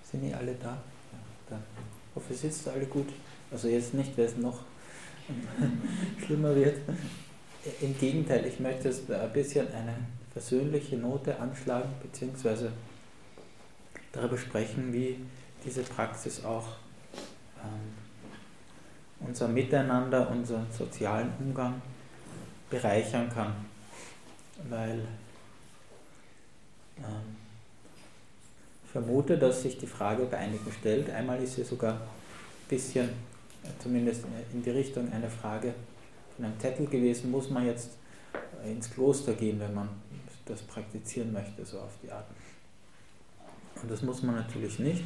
Sind die alle da? Ja, dann. Ich hoffe, es sitzt alle gut. Also jetzt nicht, weil es noch schlimmer wird. Im Gegenteil, ich möchte jetzt ein bisschen eine versöhnliche Note anschlagen, beziehungsweise darüber sprechen, wie diese Praxis auch unser Miteinander, unseren sozialen Umgang bereichern kann. Weil ich vermute, dass sich die Frage bei einigen stellt. Einmal ist sie sogar ein bisschen, zumindest in die Richtung, eine Frage von einem Zettel gewesen, muss man jetzt ins Kloster gehen, wenn man das praktizieren möchte, so auf die Art. Und das muss man natürlich nicht.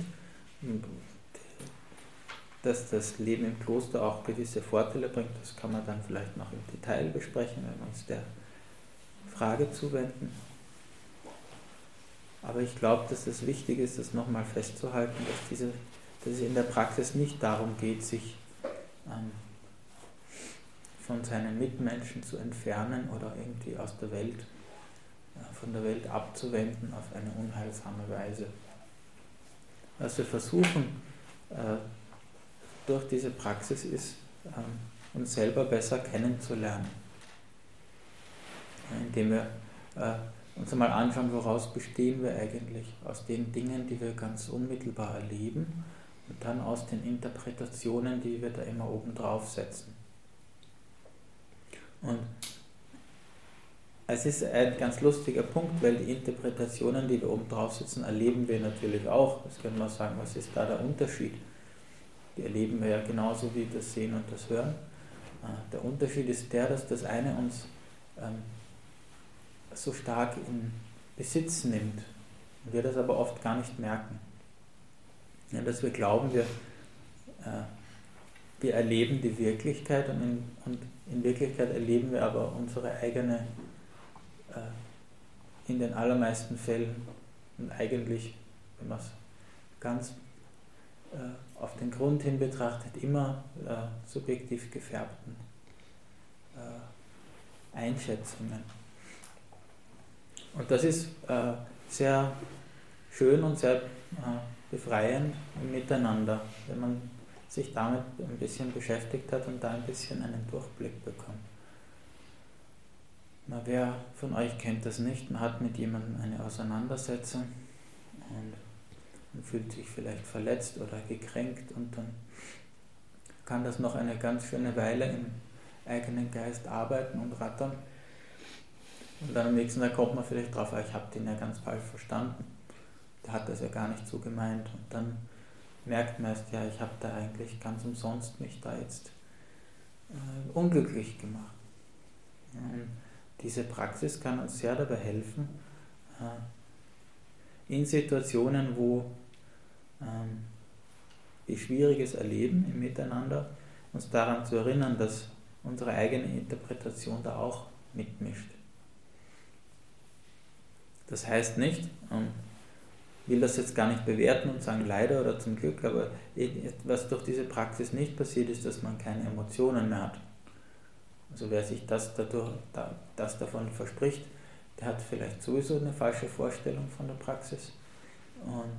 Dass das Leben im Kloster auch gewisse Vorteile bringt, das kann man dann vielleicht noch im Detail besprechen, wenn wir uns der Frage zuwenden. Aber ich glaube, dass es wichtig ist, das nochmal festzuhalten, dass es in der Praxis nicht darum geht, sich von seinen Mitmenschen zu entfernen oder irgendwie aus der Welt, von der Welt abzuwenden auf eine unheilsame Weise. Was wir versuchen durch diese Praxis ist, uns selber besser kennenzulernen, indem wir uns einmal anschauen, woraus bestehen wir eigentlich, aus den Dingen, die wir ganz unmittelbar erleben und dann aus den Interpretationen, die wir da immer oben drauf setzen. Und es ist ein ganz lustiger Punkt, weil die Interpretationen, die wir oben drauf sitzen, erleben wir natürlich auch. Das können wir sagen, was ist da der Unterschied? Die erleben wir ja genauso wie das Sehen und das Hören. Der Unterschied ist der, dass das eine uns so stark in Besitz nimmt und wir das aber oft gar nicht merken. Ja, dass wir glauben, wir erleben die Wirklichkeit und in Wirklichkeit erleben wir aber unsere eigene, in den allermeisten Fällen und eigentlich, wenn man es ganz auf den Grund hin betrachtet, immer subjektiv gefärbten Einschätzungen. Und das ist sehr schön und sehr befreiend im Miteinander, wenn man sich damit ein bisschen beschäftigt hat und da ein bisschen einen Durchblick bekommt. Na, wer von euch kennt das nicht? Man hat mit jemandem eine Auseinandersetzung und man fühlt sich vielleicht verletzt oder gekränkt und dann kann das noch eine ganz schöne Weile im eigenen Geist arbeiten und rattern. Und dann am nächsten Tag kommt man vielleicht drauf, ich habe den ja ganz falsch verstanden. Der hat das ja gar nicht so gemeint. Und dann merkt man erst, ja, ich habe da eigentlich ganz umsonst mich da jetzt unglücklich gemacht. Und diese Praxis kann uns sehr dabei helfen, in Situationen, wo wir Schwieriges erleben im Miteinander, uns daran zu erinnern, dass unsere eigene Interpretation da auch mitmischt. Das heißt nicht, ich will das jetzt gar nicht bewerten und sagen leider oder zum Glück, aber was durch diese Praxis nicht passiert, ist, dass man keine Emotionen mehr hat. Also wer sich das davon verspricht, der hat vielleicht sowieso eine falsche Vorstellung von der Praxis. Und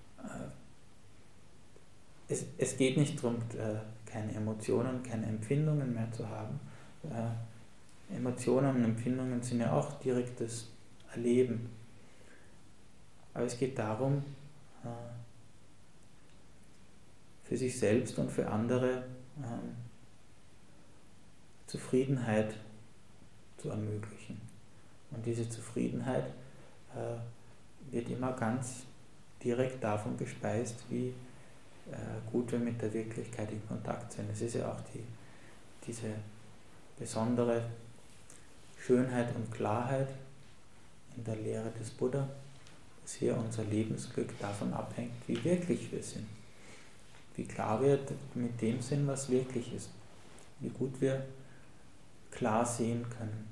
es geht nicht darum, keine Emotionen, keine Empfindungen mehr zu haben. Emotionen und Empfindungen sind ja auch direktes Erleben. Aber es geht darum, für sich selbst und für andere Zufriedenheit zu ermöglichen. Und diese Zufriedenheit wird immer ganz direkt davon gespeist, wie gut wir mit der Wirklichkeit in Kontakt sind. Es ist ja auch diese besondere Schönheit und Klarheit in der Lehre des Buddha, dass hier unser Lebensglück davon abhängt, wie wirklich wir sind. Wie klar wir mit dem sind, was wirklich ist. Wie gut wir klar sehen können.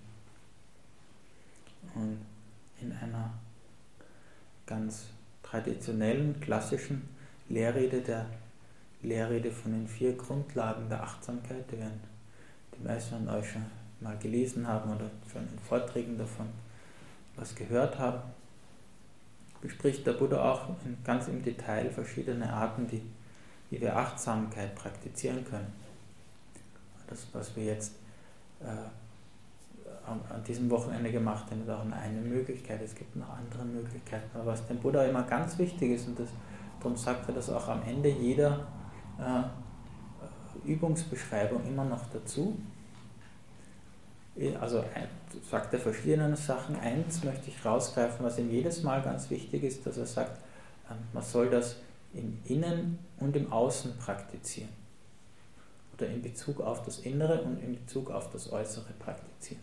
Und in einer ganz traditionellen, klassischen Lehrrede, der Lehrrede von den 4 Grundlagen der Achtsamkeit, die die meisten von euch schon mal gelesen haben oder schon in Vorträgen davon was gehört haben, bespricht der Buddha auch ganz im Detail verschiedene Arten, wie wir Achtsamkeit praktizieren können. Das, was wir jetzt an diesem Wochenende gemacht haben, ist auch eine Möglichkeit. Es gibt noch andere Möglichkeiten. Aber was dem Buddha immer ganz wichtig ist, und darum sagt er das auch am Ende jeder Übungsbeschreibung immer noch dazu, also sagt er verschiedene Sachen. Eins möchte ich rausgreifen, was ihm jedes Mal ganz wichtig ist, dass er sagt, man soll das im Innen und im Außen praktizieren. Oder in Bezug auf das Innere und in Bezug auf das Äußere praktizieren.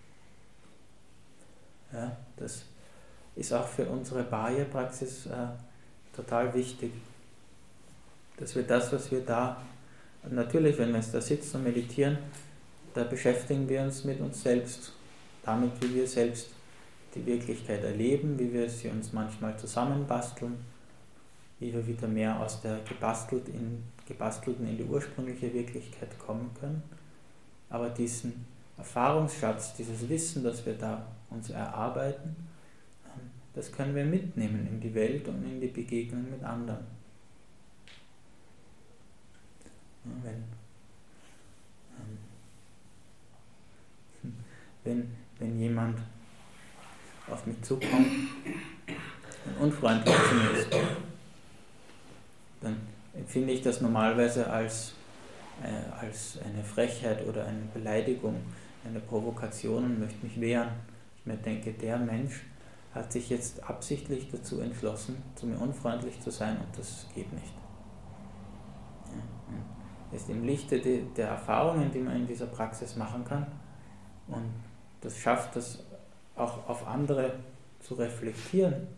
Ja, das ist auch für unsere Bhaya-Praxis total wichtig, dass wir das, was wir da, natürlich, wenn wir jetzt da sitzen und meditieren, da beschäftigen wir uns mit uns selbst, damit, wie wir selbst die Wirklichkeit erleben, wie wir sie uns manchmal zusammenbasteln, wie wir wieder mehr aus der gebastelten in die ursprüngliche Wirklichkeit kommen können. Aber diesen Erfahrungsschatz, dieses Wissen, das wir da uns erarbeiten, das können wir mitnehmen in die Welt und in die Begegnung mit anderen. Wenn jemand auf mich zukommt und unfreundlich zu mir ist, dann empfinde ich das normalerweise als eine Frechheit oder eine Beleidigung, eine Provokation und möchte mich wehren. Ich mir denke, der Mensch hat sich jetzt absichtlich dazu entschlossen, zu mir unfreundlich zu sein und das geht nicht. Ja, ist im Lichte der Erfahrungen, die man in dieser Praxis machen kann, und das schafft es auch auf andere zu reflektieren.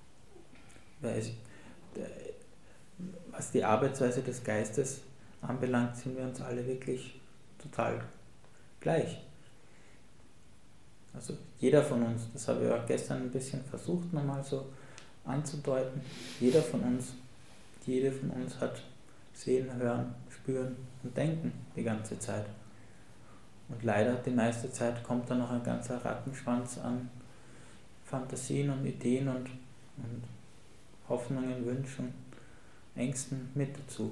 Was die Arbeitsweise des Geistes anbelangt, sind wir uns alle wirklich total gleich. Also jeder von uns, das habe ich auch gestern ein bisschen versucht nochmal so anzudeuten, jede von uns hat Sehen, Hören, Spüren und Denken die ganze Zeit. Und leider die meiste Zeit kommt da noch ein ganzer Rattenschwanz an Fantasien und Ideen und Hoffnungen, Wünschen, Ängsten mit dazu.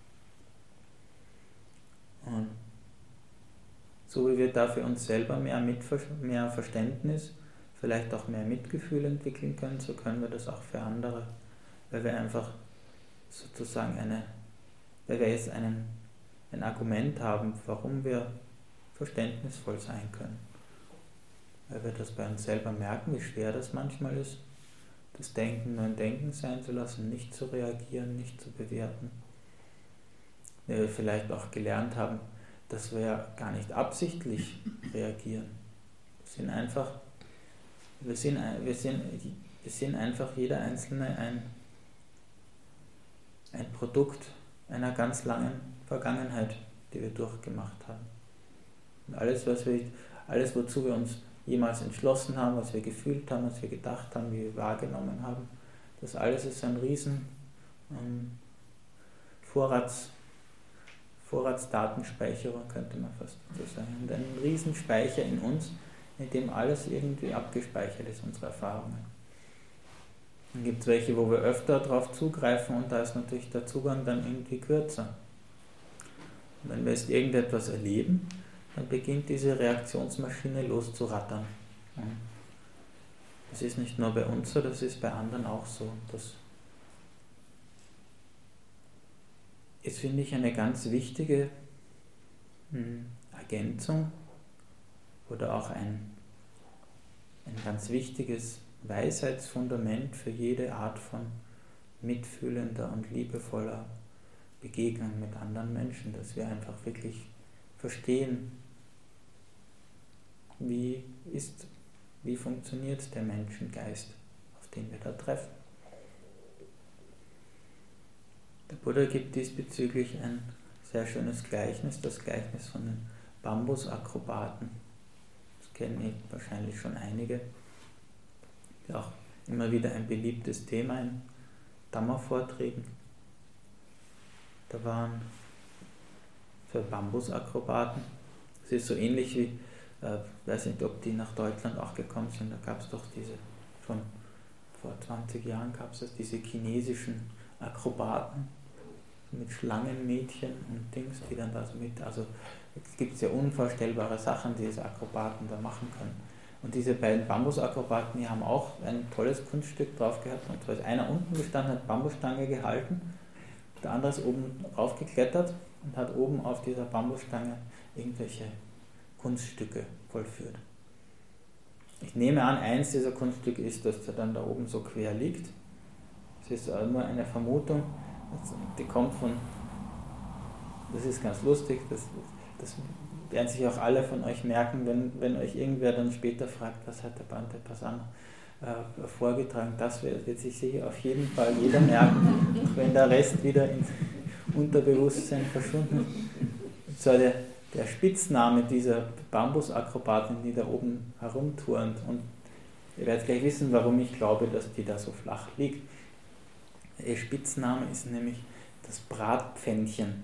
Und so wie wir da für uns selber mehr Verständnis, vielleicht auch mehr Mitgefühl entwickeln können, so können wir das auch für andere, weil wir einfach sozusagen weil wir jetzt ein Argument haben, warum wir verständnisvoll sein können. Weil wir das bei uns selber merken, wie schwer das manchmal ist, das Denken nur ein Denken sein zu lassen, nicht zu reagieren, nicht zu bewerten. Weil wir vielleicht auch gelernt haben, dass wir ja gar nicht absichtlich reagieren. Wir sind einfach jeder Einzelne ein Produkt einer ganz langen Vergangenheit, die wir durchgemacht haben. Und alles, wozu wir uns jemals entschlossen haben, was wir gefühlt haben, was wir gedacht haben, wie wir wahrgenommen haben, das alles ist ein riesen Vorratsdatenspeicherung, könnte man fast so sagen. Und ein riesen Speicher in uns, in dem alles irgendwie abgespeichert ist, unsere Erfahrungen. Dann gibt es welche, wo wir öfter darauf zugreifen und da ist natürlich der Zugang dann irgendwie kürzer. Und wenn wir jetzt irgendetwas erleben, dann beginnt diese Reaktionsmaschine loszurattern. Das ist nicht nur bei uns so, das ist bei anderen auch so. Das ist, finde ich, eine ganz wichtige Ergänzung oder auch ein ganz wichtiges Weisheitsfundament für jede Art von mitfühlender und liebevoller Begegnung mit anderen Menschen, dass wir einfach wirklich verstehen, wie funktioniert der Menschengeist, auf den wir da treffen. Der Buddha gibt diesbezüglich ein sehr schönes Gleichnis, das Gleichnis von den Bambusakrobaten. Das kennen wahrscheinlich schon einige. Auch immer wieder ein beliebtes Thema in Dhamma-Vorträgen. Da waren für Bambusakrobaten, das ist so ähnlich wie, ich weiß nicht, ob die nach Deutschland auch gekommen sind, da gab es doch diese, schon vor 20 Jahren gab es diese chinesischen Akrobaten mit Schlangenmädchen und Dings, die dann da so mit, also es gibt ja unvorstellbare Sachen, die diese Akrobaten da machen können. Und diese beiden Bambusakrobaten, die haben auch ein tolles Kunststück drauf gehabt. Und zwar ist einer unten gestanden, hat Bambusstange gehalten, der andere ist oben raufgeklettert und hat oben auf dieser Bambusstange irgendwelche Kunststücke vollführt. Ich nehme an, eins dieser Kunststücke ist, dass er dann da oben so quer liegt. Das ist nur eine Vermutung, die kommt von, das ist ganz lustig, das werden sich auch alle von euch merken, wenn euch irgendwer dann später fragt, was hat der Bhante Passanha vorgetragen, das wird sich sicher auf jeden Fall jeder merken, auch wenn der Rest wieder ins Unterbewusstsein verschwunden ist. So der Spitzname dieser Bambusakrobatin, die da oben herumturnt, und ihr werdet gleich wissen, warum ich glaube, dass die da so flach liegt. Ihr Spitzname ist nämlich das Bratpfännchen.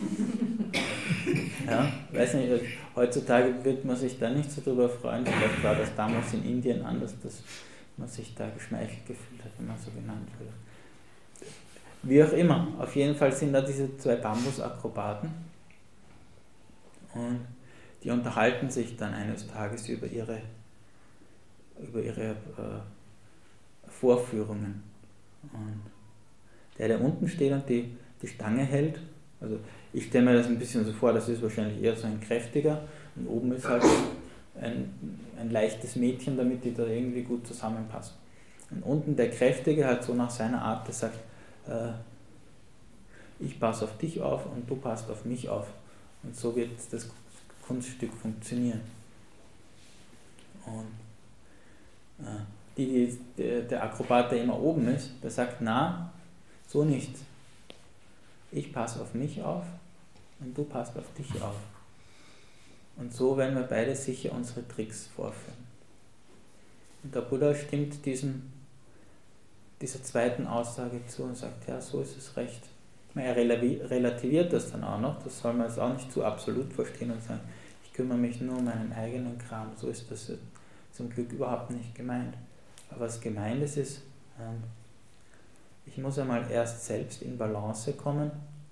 Ja, weiß nicht, heutzutage wird man sich da nicht so drüber freuen, vielleicht war das damals in Indien anders, dass man sich da geschmeichelt gefühlt hat, wenn man so genannt wurde. Wie auch immer, auf jeden Fall sind da diese zwei Bambusakrobaten und die unterhalten sich dann eines Tages über ihre Vorführungen. Und der unten steht und die Stange hält, also ich stelle mir das ein bisschen so vor, das ist wahrscheinlich eher so ein kräftiger und oben ist halt ein leichtes Mädchen, damit die da irgendwie gut zusammenpassen. Und unten der Kräftige halt so nach seiner Art, der sagt, ich passe auf dich auf und du passt auf mich auf. Und so wird das Kunststück funktionieren. Und der Akrobat, der immer oben ist, der sagt, na, so nicht. Ich passe auf mich auf und du passt auf dich auf. Und so werden wir beide sicher unsere Tricks vorführen. Und der Buddha stimmt dieser zweiten Aussage zu und sagt, ja, so ist es recht. Er relativiert das dann auch noch, das soll man jetzt auch nicht zu absolut verstehen und sagen, ich kümmere mich nur um meinen eigenen Kram. So ist das zum Glück überhaupt nicht gemeint. Aber was gemeint ist, ich muss einmal erst selbst in Balance kommen,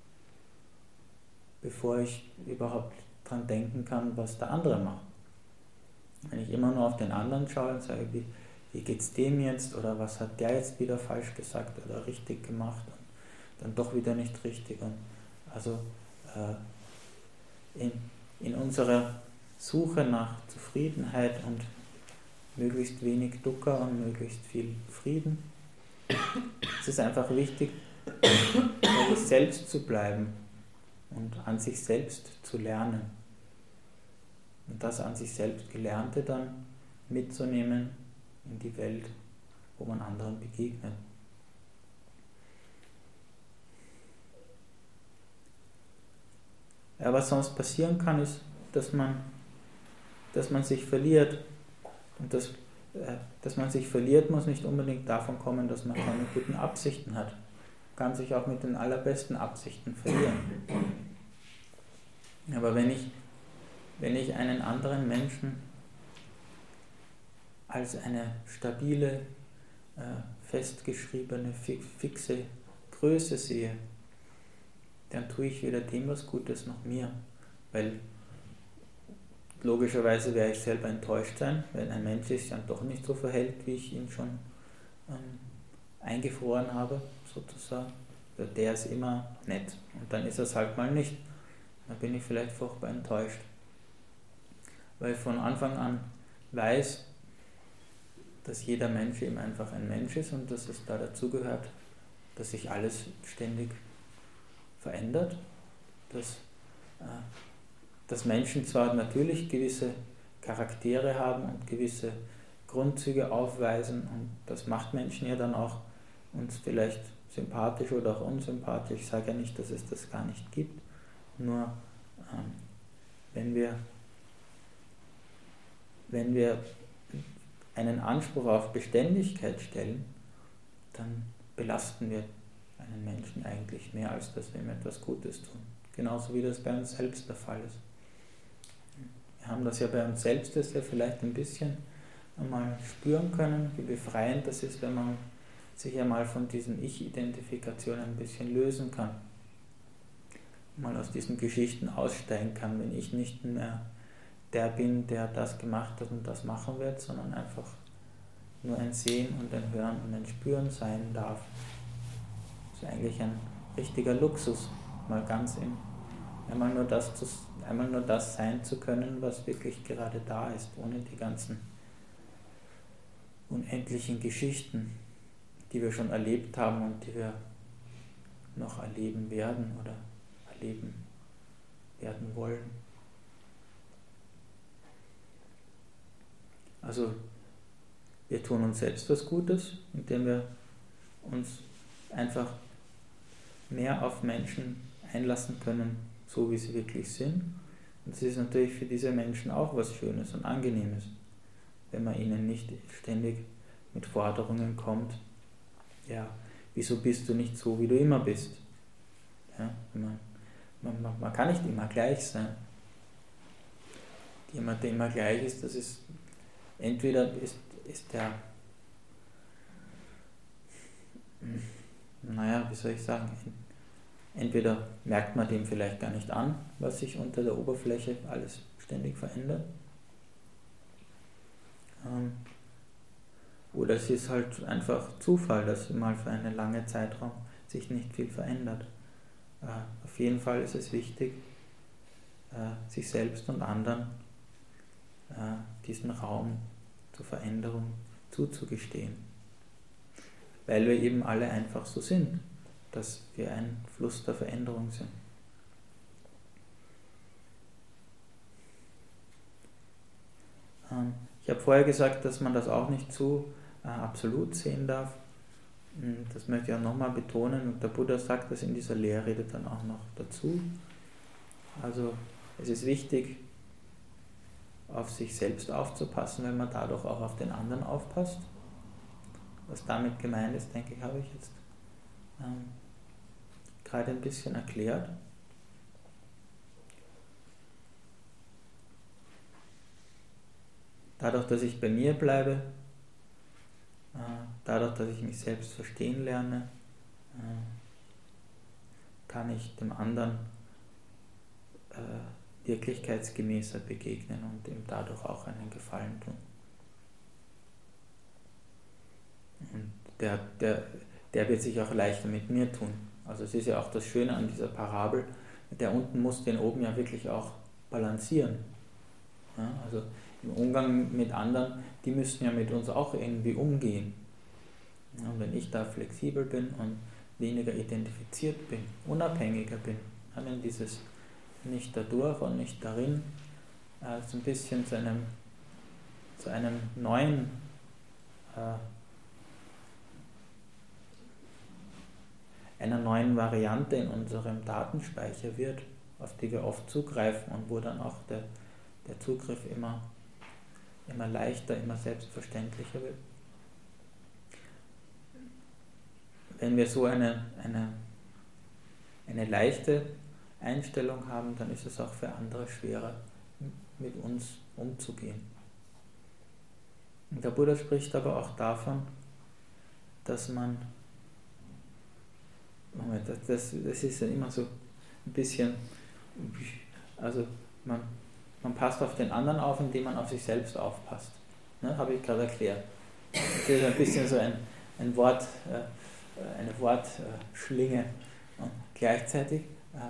bevor ich überhaupt dran denken kann, was der andere macht. Wenn ich immer nur auf den anderen schaue und sage, wie geht es dem jetzt, oder was hat der jetzt wieder falsch gesagt oder richtig gemacht, und dann doch wieder nicht richtig. Und also in unserer Suche nach Zufriedenheit und möglichst wenig Dukkha und möglichst viel Frieden, es ist einfach wichtig, bei sich selbst zu bleiben und an sich selbst zu lernen. Und das an sich selbst Gelernte dann mitzunehmen in die Welt, wo man anderen begegnet. Ja, was sonst passieren kann, ist, dass man sich verliert. Und dass man sich verliert, muss nicht unbedingt davon kommen, dass man keine guten Absichten hat. Man kann sich auch mit den allerbesten Absichten verlieren. Aber wenn ich einen anderen Menschen als eine stabile, festgeschriebene, fixe Größe sehe, dann tue ich weder dem was Gutes noch mir. Weil logischerweise werde ich selber enttäuscht sein, wenn ein Mensch sich dann doch nicht so verhält, wie ich ihn schon eingefroren habe, sozusagen. Der ist immer nett und dann ist er es halt mal nicht. Dann bin ich vielleicht furchtbar enttäuscht. Weil ich von Anfang an weiß, dass jeder Mensch eben einfach ein Mensch ist und dass es da dazugehört, dass sich alles ständig verändert, dass Menschen zwar natürlich gewisse Charaktere haben und gewisse Grundzüge aufweisen, und das macht Menschen ja dann auch uns vielleicht sympathisch oder auch unsympathisch. Ich sage ja nicht, dass es das gar nicht gibt, nur wenn wir einen Anspruch auf Beständigkeit stellen, dann belasten wir einen Menschen eigentlich mehr, als dass wir ihm etwas Gutes tun. Genauso wie das bei uns selbst der Fall ist. Wir haben das ja bei uns selbst, das ja vielleicht ein bisschen einmal spüren können, wie befreiend das ist, wenn man sich einmal von diesen Ich-Identifikationen ein bisschen lösen kann. Mal aus diesen Geschichten aussteigen kann, wenn ich nicht mehr der bin, der das gemacht hat und das machen wird, sondern einfach nur ein Sehen und ein Hören und ein Spüren sein darf. Das ist eigentlich ein richtiger Luxus, mal ganz einmal nur das sein zu können, was wirklich gerade da ist, ohne die ganzen unendlichen Geschichten, die wir schon erlebt haben und die wir noch erleben werden oder erleben werden wollen. Also wir tun uns selbst was Gutes, indem wir uns einfach mehr auf Menschen einlassen können, so wie sie wirklich sind. Und es ist natürlich für diese Menschen auch was Schönes und Angenehmes, wenn man ihnen nicht ständig mit Forderungen kommt, ja, wieso bist du nicht so, wie du immer bist? Ja, man kann nicht immer gleich sein. Jemand, der immer gleich ist, das ist entweder ist der, wie soll ich sagen, entweder merkt man dem vielleicht gar nicht an, was sich unter der Oberfläche alles ständig verändert, oder es ist halt einfach Zufall, dass mal für einen langen Zeitraum sich nicht viel verändert. Auf jeden Fall ist es wichtig, sich selbst und anderen diesen Raum zur Veränderung zuzugestehen, weil wir eben alle einfach so sind, dass wir ein Fluss der Veränderung sind. Ich habe vorher gesagt, dass man das auch nicht zu absolut sehen darf. Das möchte ich auch nochmal betonen, und der Buddha sagt das in dieser Lehrrede dann auch noch dazu. Also es ist wichtig, auf sich selbst aufzupassen, wenn man dadurch auch auf den anderen aufpasst. Was damit gemeint ist, denke ich, habe ich jetzt gerade ein bisschen erklärt. Dadurch, dass ich bei mir bleibe, dadurch, dass ich mich selbst verstehen lerne, kann ich dem anderen wirklichkeitsgemäßer begegnen und ihm dadurch auch einen Gefallen tun. Und der wird sich auch leichter mit mir tun. Also es ist ja auch das Schöne an dieser Parabel, der unten muss den oben ja wirklich auch balancieren. Ja, also im Umgang mit anderen, die müssen ja mit uns auch irgendwie umgehen. Ja, und wenn ich da flexibel bin und weniger identifiziert bin, unabhängiger bin, wenn dieses nicht dadurch und nicht darin, so ein bisschen zu einem neuen einer neuen Variante in unserem Datenspeicher wird, auf die wir oft zugreifen und wo dann auch der Zugriff immer leichter, immer selbstverständlicher wird. Wenn wir so eine leichte Einstellung haben, dann ist es auch für andere schwerer, mit uns umzugehen. Und der Buddha spricht aber auch davon, dass man, das ist ja immer so ein bisschen, also man passt auf den anderen auf, indem man auf sich selbst aufpasst. Ne, habe ich gerade erklärt. Das ist ein bisschen so eine Wortschlinge. Und gleichzeitig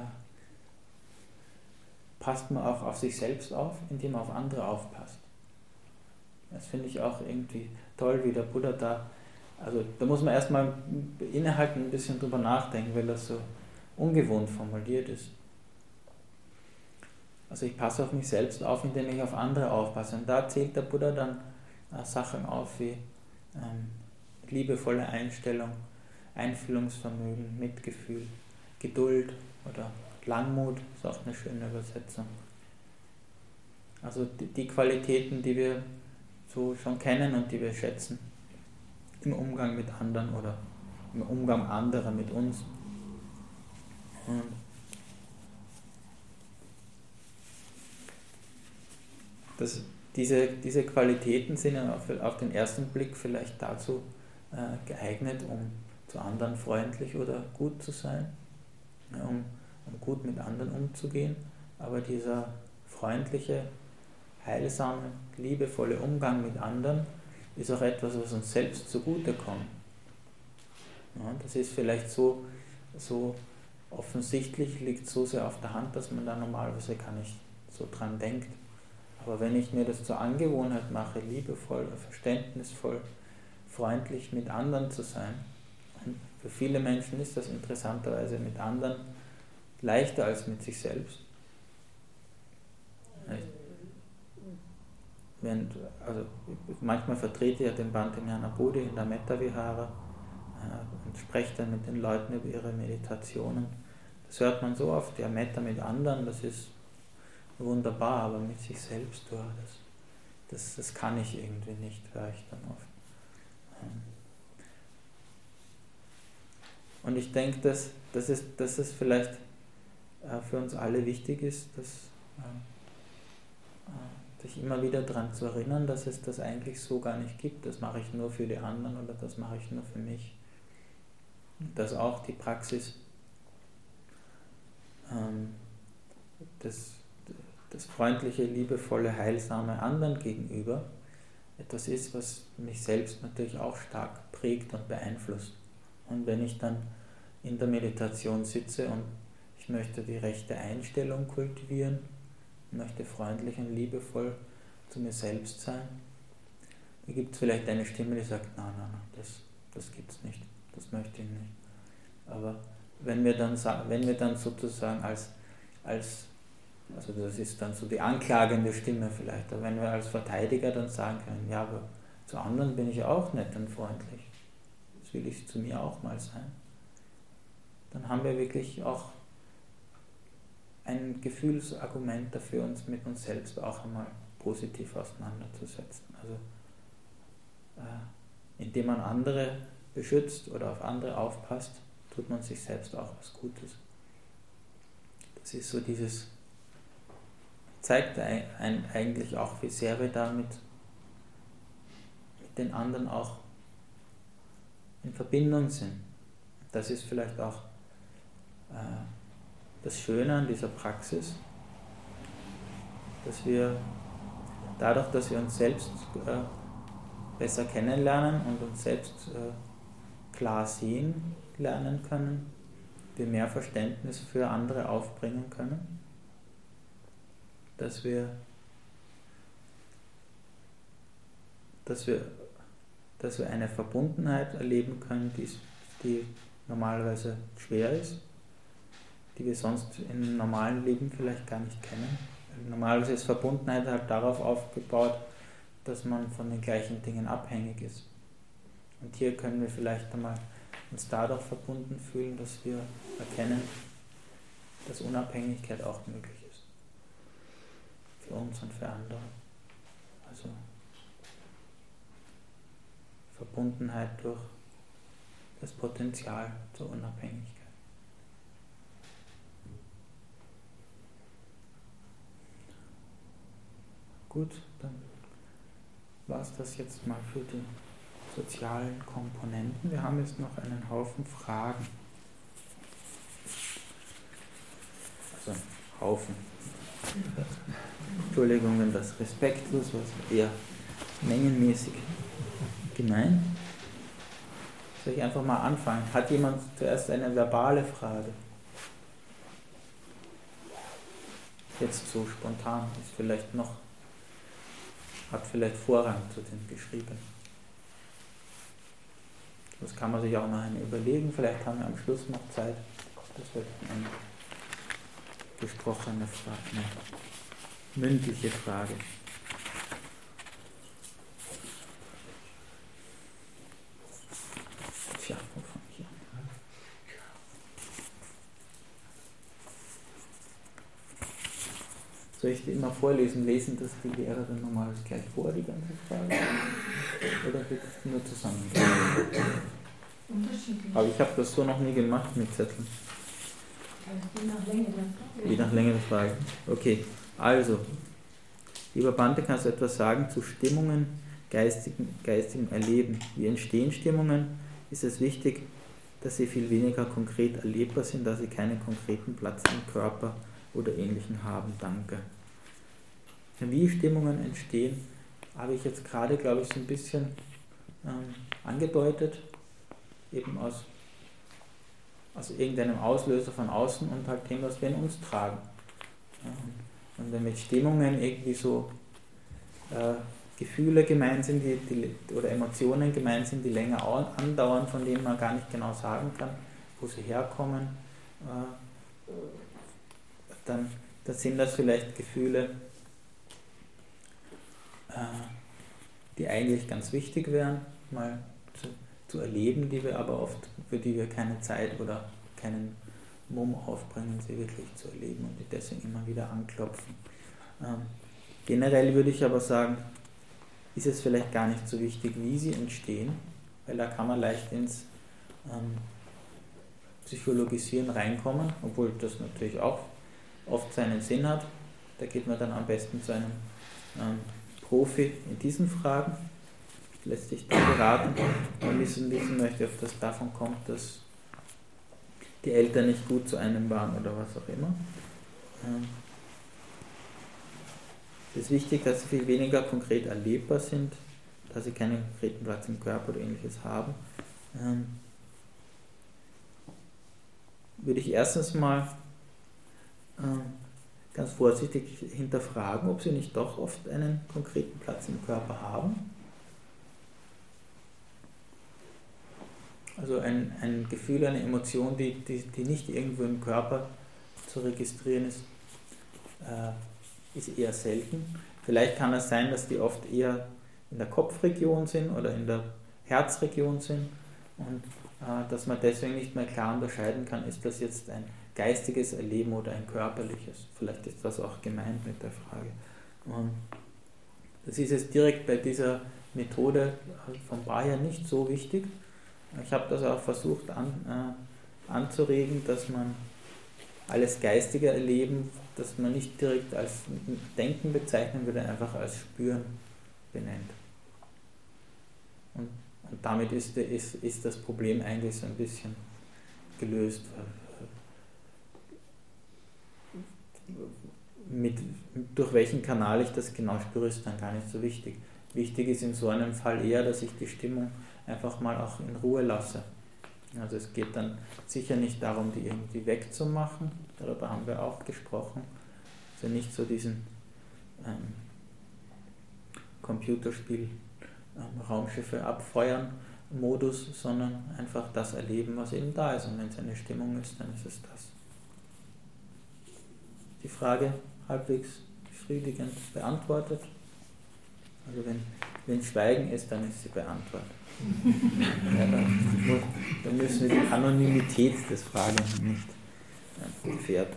passt man auch auf sich selbst auf, indem man auf andere aufpasst. Das finde ich auch irgendwie toll, wie der Buddha da, also da muss man erstmal innehalten, ein bisschen drüber nachdenken, weil das so ungewohnt formuliert ist. Also ich passe auf mich selbst auf, indem ich auf andere aufpasse. Und da zählt der Buddha dann Sachen auf wie liebevolle Einstellung, Einfühlungsvermögen, Mitgefühl, Geduld oder Langmut, ist auch eine schöne Übersetzung. Also die Qualitäten, die wir so schon kennen und die wir schätzen im Umgang mit anderen oder im Umgang anderer mit uns. Und diese Qualitäten sind ja auf den ersten Blick vielleicht dazu geeignet, um zu anderen freundlich oder gut zu sein, um gut mit anderen umzugehen, aber dieser freundliche, heilsame, liebevolle Umgang mit anderen ist auch etwas, was uns selbst zugutekommt. Ja, das ist vielleicht so offensichtlich, liegt so sehr auf der Hand, dass man da normalerweise gar nicht so dran denkt. Aber wenn ich mir das zur Angewohnheit mache, liebevoll, verständnisvoll, freundlich mit anderen zu sein, und für viele Menschen ist das interessanterweise mit anderen leichter als mit sich selbst. Manchmal vertrete ich ja den Bhante Jnana Bodhi in der Metta Vihara und spreche dann mit den Leuten über ihre Meditationen. Das hört man so oft, ja, Metta mit anderen, das ist wunderbar, aber mit sich selbst, das kann ich irgendwie nicht, höre ich dann oft. Und ich denke, dass es vielleicht für uns alle wichtig ist, sich immer wieder daran zu erinnern, dass es das eigentlich so gar nicht gibt. Das mache ich nur für die anderen oder das mache ich nur für mich. Dass auch die Praxis das freundliche, liebevolle, heilsame anderen gegenüber etwas ist, was mich selbst natürlich auch stark prägt und beeinflusst. Und wenn ich dann in der Meditation sitze und ich möchte die rechte Einstellung kultivieren, möchte freundlich und liebevoll zu mir selbst sein, da gibt es vielleicht eine Stimme, die sagt, nein, das gibt es nicht, das möchte ich nicht. Aber wenn wir dann sozusagen also das ist dann so die anklagende Stimme vielleicht, aber wenn wir als Verteidiger dann sagen können, ja, aber zu anderen bin ich auch nett und freundlich, das will ich zu mir auch mal sein, dann haben wir wirklich auch ein Gefühlsargument dafür, uns mit uns selbst auch einmal positiv auseinanderzusetzen. Also indem man andere beschützt oder auf andere aufpasst, tut man sich selbst auch was Gutes. Das ist so zeigt eigentlich auch, wie sehr wir da mit den anderen auch in Verbindung sind. Das ist vielleicht auch das Schöne an dieser Praxis, dass wir dadurch, dass wir uns selbst besser kennenlernen und uns selbst klar sehen lernen können, wir mehr Verständnis für andere aufbringen können, dass wir eine Verbundenheit erleben können, die normalerweise schwer ist, die wir sonst im normalen Leben vielleicht gar nicht kennen. Normalerweise ist Verbundenheit halt darauf aufgebaut, dass man von den gleichen Dingen abhängig ist. Und hier können wir vielleicht einmal uns dadurch verbunden fühlen, dass wir erkennen, dass Unabhängigkeit auch möglich ist. Für uns und für andere. Also Verbundenheit durch das Potenzial zur Unabhängigkeit. Gut, dann war es das jetzt mal für die sozialen Komponenten. Wir haben jetzt noch einen Haufen Fragen. Also Haufen. Entschuldigung, wenn das respektlos war, eher mengenmäßig gemeint. Soll ich einfach mal anfangen? Hat jemand zuerst eine verbale Frage? Jetzt so spontan ist vielleicht noch, hat vielleicht Vorrang zu den geschriebenen. Das kann man sich auch noch überlegen, vielleicht haben wir am Schluss noch Zeit. Das wird eine gesprochene Frage, eine mündliche Frage. Tja, wo fange ich an? Soll ich die immer vorlesen? Lesen das die Lehrer dann nochmal gleich vor, die ganze Frage? Oder wird es nur zusammengetragen? Unterschiedlich. Aber ich habe das so noch nie gemacht mit Zetteln. Je nach Länge der Frage. Je nach Länge der Frage. Okay, also, lieber Bhante, kannst du etwas sagen zu Stimmungen, geistigem Erleben. Wie entstehen Stimmungen, ist es wichtig, dass sie viel weniger konkret erlebbar sind, da sie keinen konkreten Platz im Körper oder Ähnlichem haben. Danke. Wie Stimmungen entstehen, habe ich jetzt gerade, glaube ich, so ein bisschen angedeutet, eben aus irgendeinem Auslöser von außen und halt dem, was wir in uns tragen. Ja, und wenn mit Stimmungen irgendwie so Gefühle gemeint sind, oder Emotionen gemeint sind, die länger andauern, von denen man gar nicht genau sagen kann, wo sie herkommen, dann sind das vielleicht Gefühle, die eigentlich ganz wichtig wären, mal zu erleben, die wir aber oft, für die wir keine Zeit oder keinen Mumm aufbringen, sie wirklich zu erleben und die deswegen immer wieder anklopfen. Generell würde ich aber sagen, ist es vielleicht gar nicht so wichtig, wie sie entstehen, weil da kann man leicht ins Psychologisieren reinkommen, obwohl das natürlich auch oft seinen Sinn hat. Da geht man dann am besten zu einem Profi in diesen Fragen, lässt sich da beraten und wissen möchte, ob das davon kommt, dass die Eltern nicht gut zu einem waren oder was auch immer. Es ist wichtig, dass sie viel weniger konkret erlebbar sind, da sie keinen konkreten Platz im Körper oder Ähnliches haben. Würde ich erstens mal ganz vorsichtig hinterfragen, ob sie nicht doch oft einen konkreten Platz im Körper haben. Also ein Gefühl, eine Emotion, die nicht irgendwo im Körper zu registrieren ist eher selten. Vielleicht kann es sein, dass die oft eher in der Kopfregion sind oder in der Herzregion sind und dass man deswegen nicht mehr klar unterscheiden kann, ist das jetzt ein geistiges Erleben oder ein körperliches. Vielleicht ist das auch gemeint mit der Frage. Und das ist jetzt direkt bei dieser Methode von Bayer nicht so wichtig. Ich habe das auch versucht anzuregen, dass man alles geistige Erleben, dass man nicht direkt als Denken bezeichnen würde, einfach als Spüren benennt. Und damit ist das Problem eigentlich so ein bisschen gelöst. Durch welchen Kanal ich das genau spüre, ist dann gar nicht so wichtig. Wichtig ist in so einem Fall eher, dass ich die Stimmung einfach mal auch in Ruhe lasse. Also es geht dann sicher nicht darum, die irgendwie wegzumachen, darüber haben wir auch gesprochen. Also nicht so diesen Computerspiel Raumschiffe abfeuern Modus, sondern einfach das erleben, was eben da ist. Und wenn es eine Stimmung ist, dann ist es das. Die Frage halbwegs befriedigend beantwortet. Also wenn Schweigen ist, dann ist sie beantwortet. Ja, dann müssen wir die Anonymität des Fragenden nicht gefährden.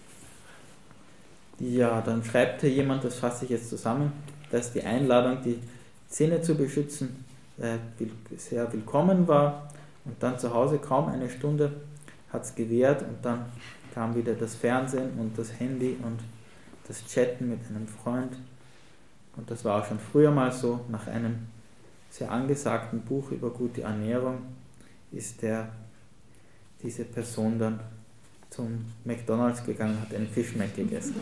Ja, dann schreibt hier jemand, das fasse ich jetzt zusammen, dass die Einladung, die Sinne zu beschützen, sehr willkommen war und dann zu Hause kaum eine Stunde hat es gewährt und dann kam wieder das Fernsehen und das Handy und das Chatten mit einem Freund und das war auch schon früher mal so. Nach einem sehr angesagten Buch über gute Ernährung ist diese Person dann zum McDonald's gegangen, hat einen Fish Mac gegessen.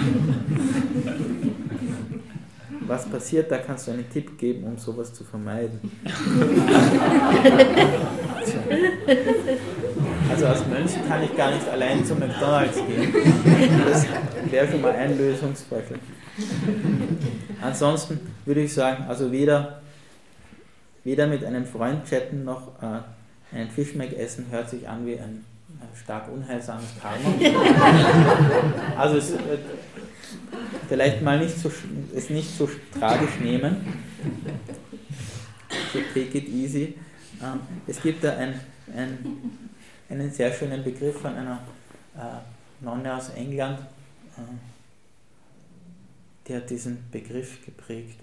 Was passiert, da kannst du einen Tipp geben, um sowas zu vermeiden. Also als Mönch kann ich gar nicht allein zum McDonald's gehen. Das wäre schon mal ein Lösungsvorschlag. Ansonsten würde ich sagen, also weder mit einem Freund chatten noch einen Fish Mac essen hört sich an wie ein stark unheilsames Karma. Also vielleicht mal es nicht so tragisch nehmen. So take it easy. Es gibt da einen sehr schönen Begriff von einer Nonne aus England, die hat diesen Begriff geprägt,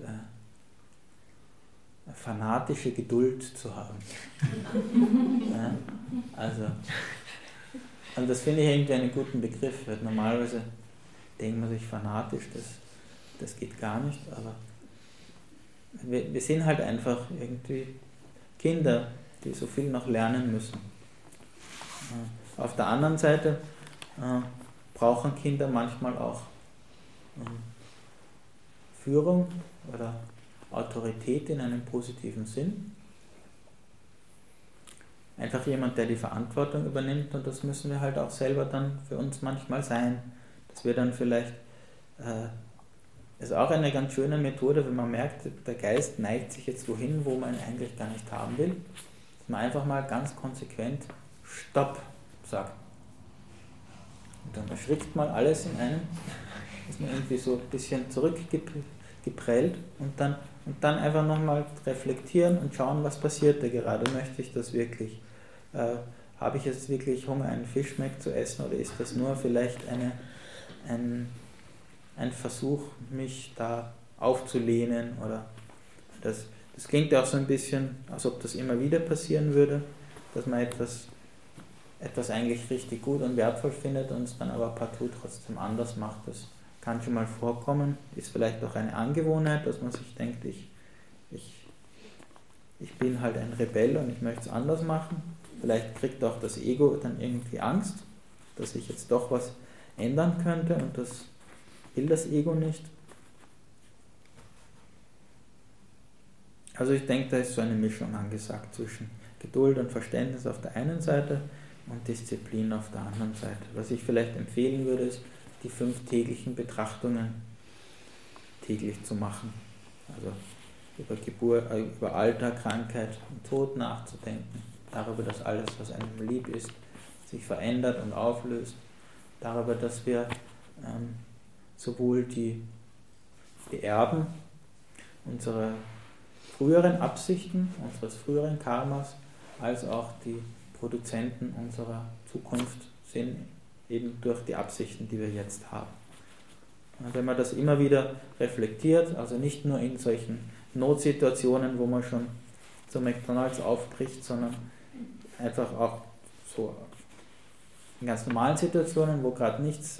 fanatische Geduld zu haben. Ja, also, und das finde ich irgendwie einen guten Begriff, weil normalerweise denkt man sich fanatisch, das geht gar nicht, aber wir sind halt einfach irgendwie Kinder, die so viel noch lernen müssen. Auf der anderen Seite brauchen Kinder manchmal auch Führung oder Autorität in einem positiven Sinn. Einfach jemand, der die Verantwortung übernimmt, und das müssen wir halt auch selber dann für uns manchmal sein. Dass wir dann vielleicht, ist auch eine ganz schöne Methode, wenn man merkt, der Geist neigt sich jetzt wohin, wo man ihn eigentlich gar nicht haben will, dass man einfach mal ganz konsequent Stopp sagt. Und dann erschrickt mal alles in einem, ist man irgendwie so ein bisschen zurückgeprellt und dann einfach nochmal reflektieren und schauen, was passiert da gerade. Möchte ich das wirklich? Habe ich jetzt wirklich Hunger, einen Fischmeck zu essen, oder ist das nur vielleicht ein Versuch, mich da aufzulehnen? Oder das klingt ja auch so ein bisschen, als ob das immer wieder passieren würde, dass man etwas eigentlich richtig gut und wertvoll findet und es dann aber partout trotzdem anders macht. Das kann schon mal vorkommen, ist vielleicht auch eine Angewohnheit, dass man sich denkt, ich bin halt ein Rebell und ich möchte es anders machen. Vielleicht kriegt auch das Ego dann irgendwie Angst, dass ich jetzt doch was ändern könnte, und das will das Ego nicht. Also ich denke, da ist so eine Mischung angesagt zwischen Geduld und Verständnis auf der einen Seite und Disziplin auf der anderen Seite. Was ich vielleicht empfehlen würde, ist, die 5 täglichen Betrachtungen täglich zu machen. Also über Geburt, über Alter, Krankheit und Tod nachzudenken, darüber, dass alles, was einem lieb ist, sich verändert und auflöst, darüber, dass wir sowohl die Erben unserer früheren Absichten, unseres früheren Karmas, als auch die Produzenten unserer Zukunft sind, eben durch die Absichten, die wir jetzt haben. Und wenn man das immer wieder reflektiert, also nicht nur in solchen Notsituationen, wo man schon zu McDonald's aufbricht, sondern einfach auch so in ganz normalen Situationen, wo gerade nichts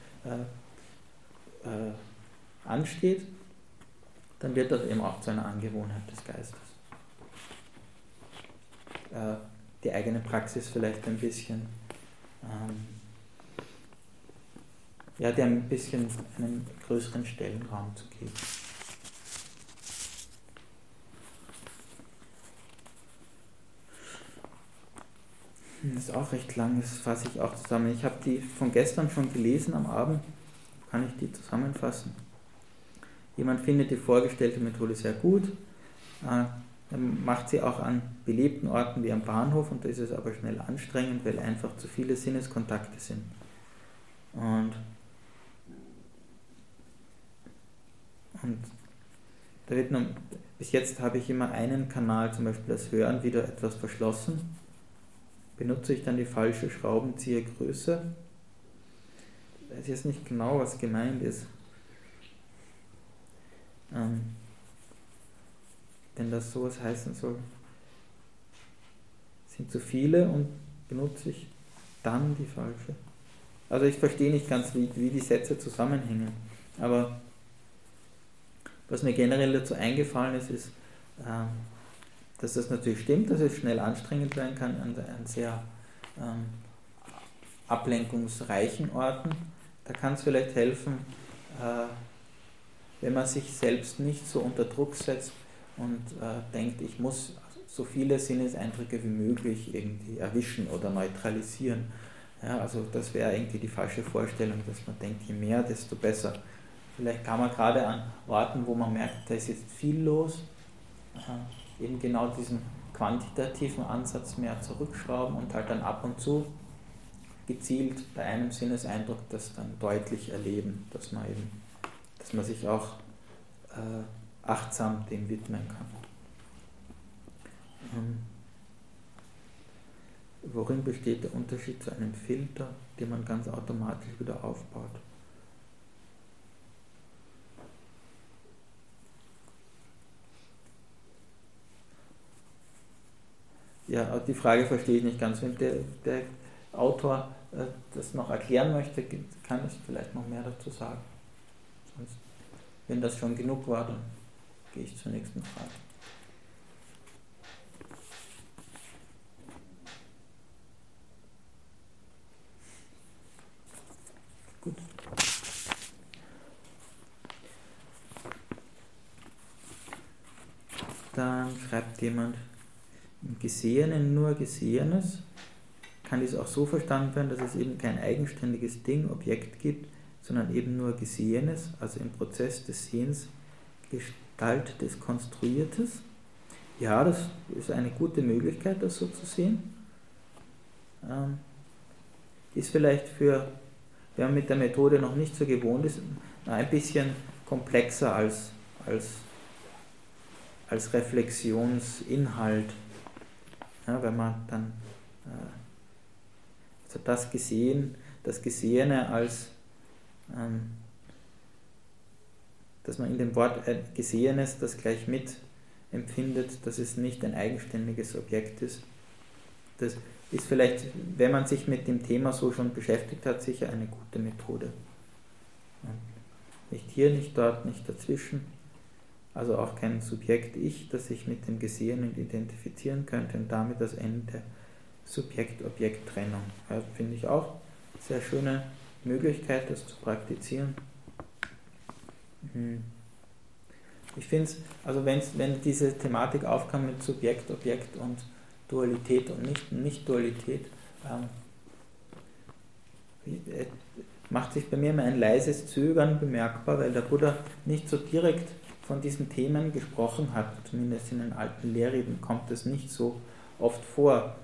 ansteht, dann wird das eben auch zu einer Angewohnheit des Geistes. Die eigene Praxis vielleicht ein bisschen, dir ein bisschen einen größeren Stellenraum zu geben. Das ist auch recht lang, das fasse ich auch zusammen. Ich habe die von gestern schon gelesen am Abend, kann ich die zusammenfassen. Jemand findet die vorgestellte Methode sehr gut, macht sie auch an belebten Orten wie am Bahnhof, und da ist es aber schnell anstrengend, weil einfach zu viele Sinneskontakte sind. Und da wird nun, bis jetzt habe ich immer einen Kanal, zum Beispiel das Hören, wieder etwas verschlossen. Benutze ich dann die falsche Schraubenziehergröße? Ich weiß jetzt nicht genau, was gemeint ist. Wenn das sowas heißen soll. Sind zu viele und benutze ich dann die falsche? Also ich verstehe nicht ganz, wie die Sätze zusammenhängen. Aber was mir generell dazu eingefallen ist, dass das natürlich stimmt, dass es schnell anstrengend sein kann an sehr ablenkungsreichen Orten. Da kann es vielleicht helfen, wenn man sich selbst nicht so unter Druck setzt und denkt, ich muss so viele Sinneseindrücke wie möglich irgendwie erwischen oder neutralisieren. Ja, also das wäre irgendwie die falsche Vorstellung, dass man denkt, je mehr, desto besser. Vielleicht kann man gerade an Orten, wo man merkt, da ist jetzt viel los, eben genau diesen quantitativen Ansatz mehr zurückschrauben und halt dann ab und zu gezielt bei einem Sinneseindruck das dann deutlich erleben, dass man sich auch achtsam dem widmen kann. Worin besteht der Unterschied zu einem Filter, den man ganz automatisch wieder aufbaut? Ja, die Frage verstehe ich nicht ganz. Wenn der Autor das noch erklären möchte, kann ich vielleicht noch mehr dazu sagen. Sonst, wenn das schon genug war, dann. gehe ich zur nächsten Frage. Gut. Dann schreibt jemand, im Gesehenen nur Gesehenes. Kann dies auch so verstanden werden, dass es eben kein eigenständiges Ding, Objekt gibt, sondern eben nur Gesehenes, also im Prozess des Sehens Gestalt des Konstruiertes? Ja, das ist eine gute Möglichkeit, das so zu sehen. Ist vielleicht für, wenn man mit der Methode noch nicht so gewohnt ist, ein bisschen komplexer als Reflexionsinhalt. Ja, wenn man dann also das Gesehene als dass man in dem Wort Gesehenes das gleich mit empfindet, dass es nicht ein eigenständiges Objekt ist. Das ist vielleicht, wenn man sich mit dem Thema so schon beschäftigt hat, sicher eine gute Methode. Nicht hier, nicht dort, nicht dazwischen. Also auch kein Subjekt Ich, das sich mit dem Gesehenen identifizieren könnte und damit das Ende der Subjekt-Objekt-Trennung. Ja, finde ich auch eine sehr schöne Möglichkeit, das zu praktizieren. Ich finde es, also wenn diese Thematik aufkam mit Subjekt, Objekt und Dualität und Nicht-Dualität, macht sich bei mir immer ein leises Zögern bemerkbar, weil der Buddha nicht so direkt von diesen Themen gesprochen hat. Zumindest in den alten Lehrreden kommt das nicht so oft vor.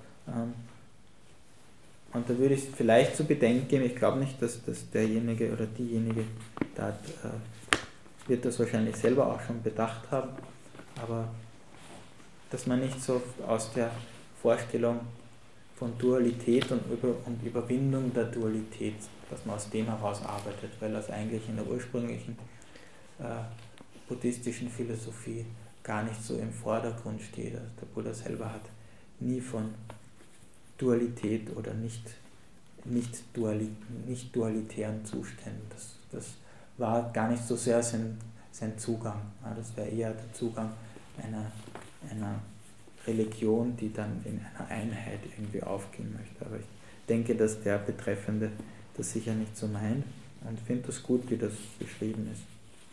Und da würde ich vielleicht zu bedenken geben, ich glaube nicht, dass derjenige oder diejenige da wird das wahrscheinlich selber auch schon bedacht haben, aber dass man nicht so aus der Vorstellung von Dualität und Überwindung der Dualität, dass man aus dem heraus arbeitet, weil das eigentlich in der ursprünglichen buddhistischen Philosophie gar nicht so im Vordergrund steht. Also der Buddha selber hat nie von Dualität oder nicht dualitären Zuständen. Das war gar nicht so sehr sein Zugang. Das wäre eher der Zugang einer Religion, die dann in einer Einheit irgendwie aufgehen möchte. Aber ich denke, dass der Betreffende das sicher nicht so meint und finde das gut, wie das beschrieben ist.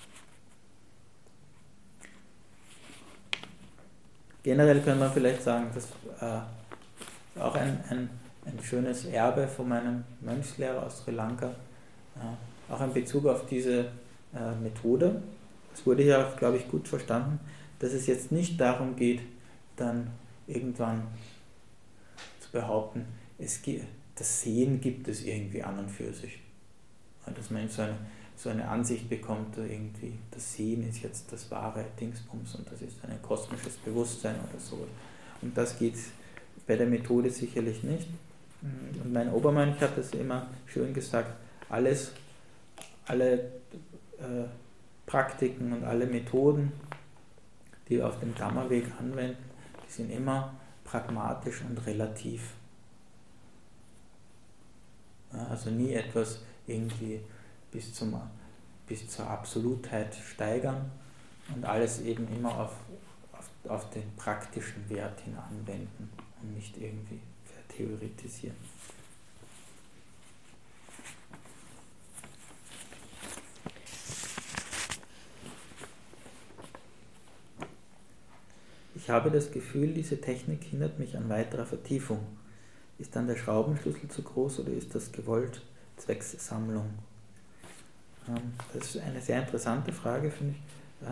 Generell kann man vielleicht sagen, dass auch ein schönes Erbe von meinem Mönchslehrer aus Sri Lanka, auch in Bezug auf diese Methode. Es wurde hier auch, glaube ich, gut verstanden, dass es jetzt nicht darum geht, dann irgendwann zu behaupten, das Sehen gibt es irgendwie an und für sich. Dass man so eine Ansicht bekommt, irgendwie das Sehen ist jetzt das wahre Dingsbums und das ist ein kosmisches Bewusstsein oder so. Und das geht bei der Methode sicherlich nicht. Und mein Obermönch hat das immer schön gesagt, alle Praktiken und alle Methoden, die wir auf dem Dhamma-Weg anwenden, die sind immer pragmatisch und relativ. Ja, also nie etwas irgendwie bis zur Absolutheit steigern und alles eben immer auf den praktischen Wert hin anwenden und nicht irgendwie vertheoretisieren. Ich habe das Gefühl, diese Technik hindert mich an weiterer Vertiefung. Ist dann der Schraubenschlüssel zu groß oder ist das gewollt zwecks Sammlung? Das ist eine sehr interessante Frage, finde ich.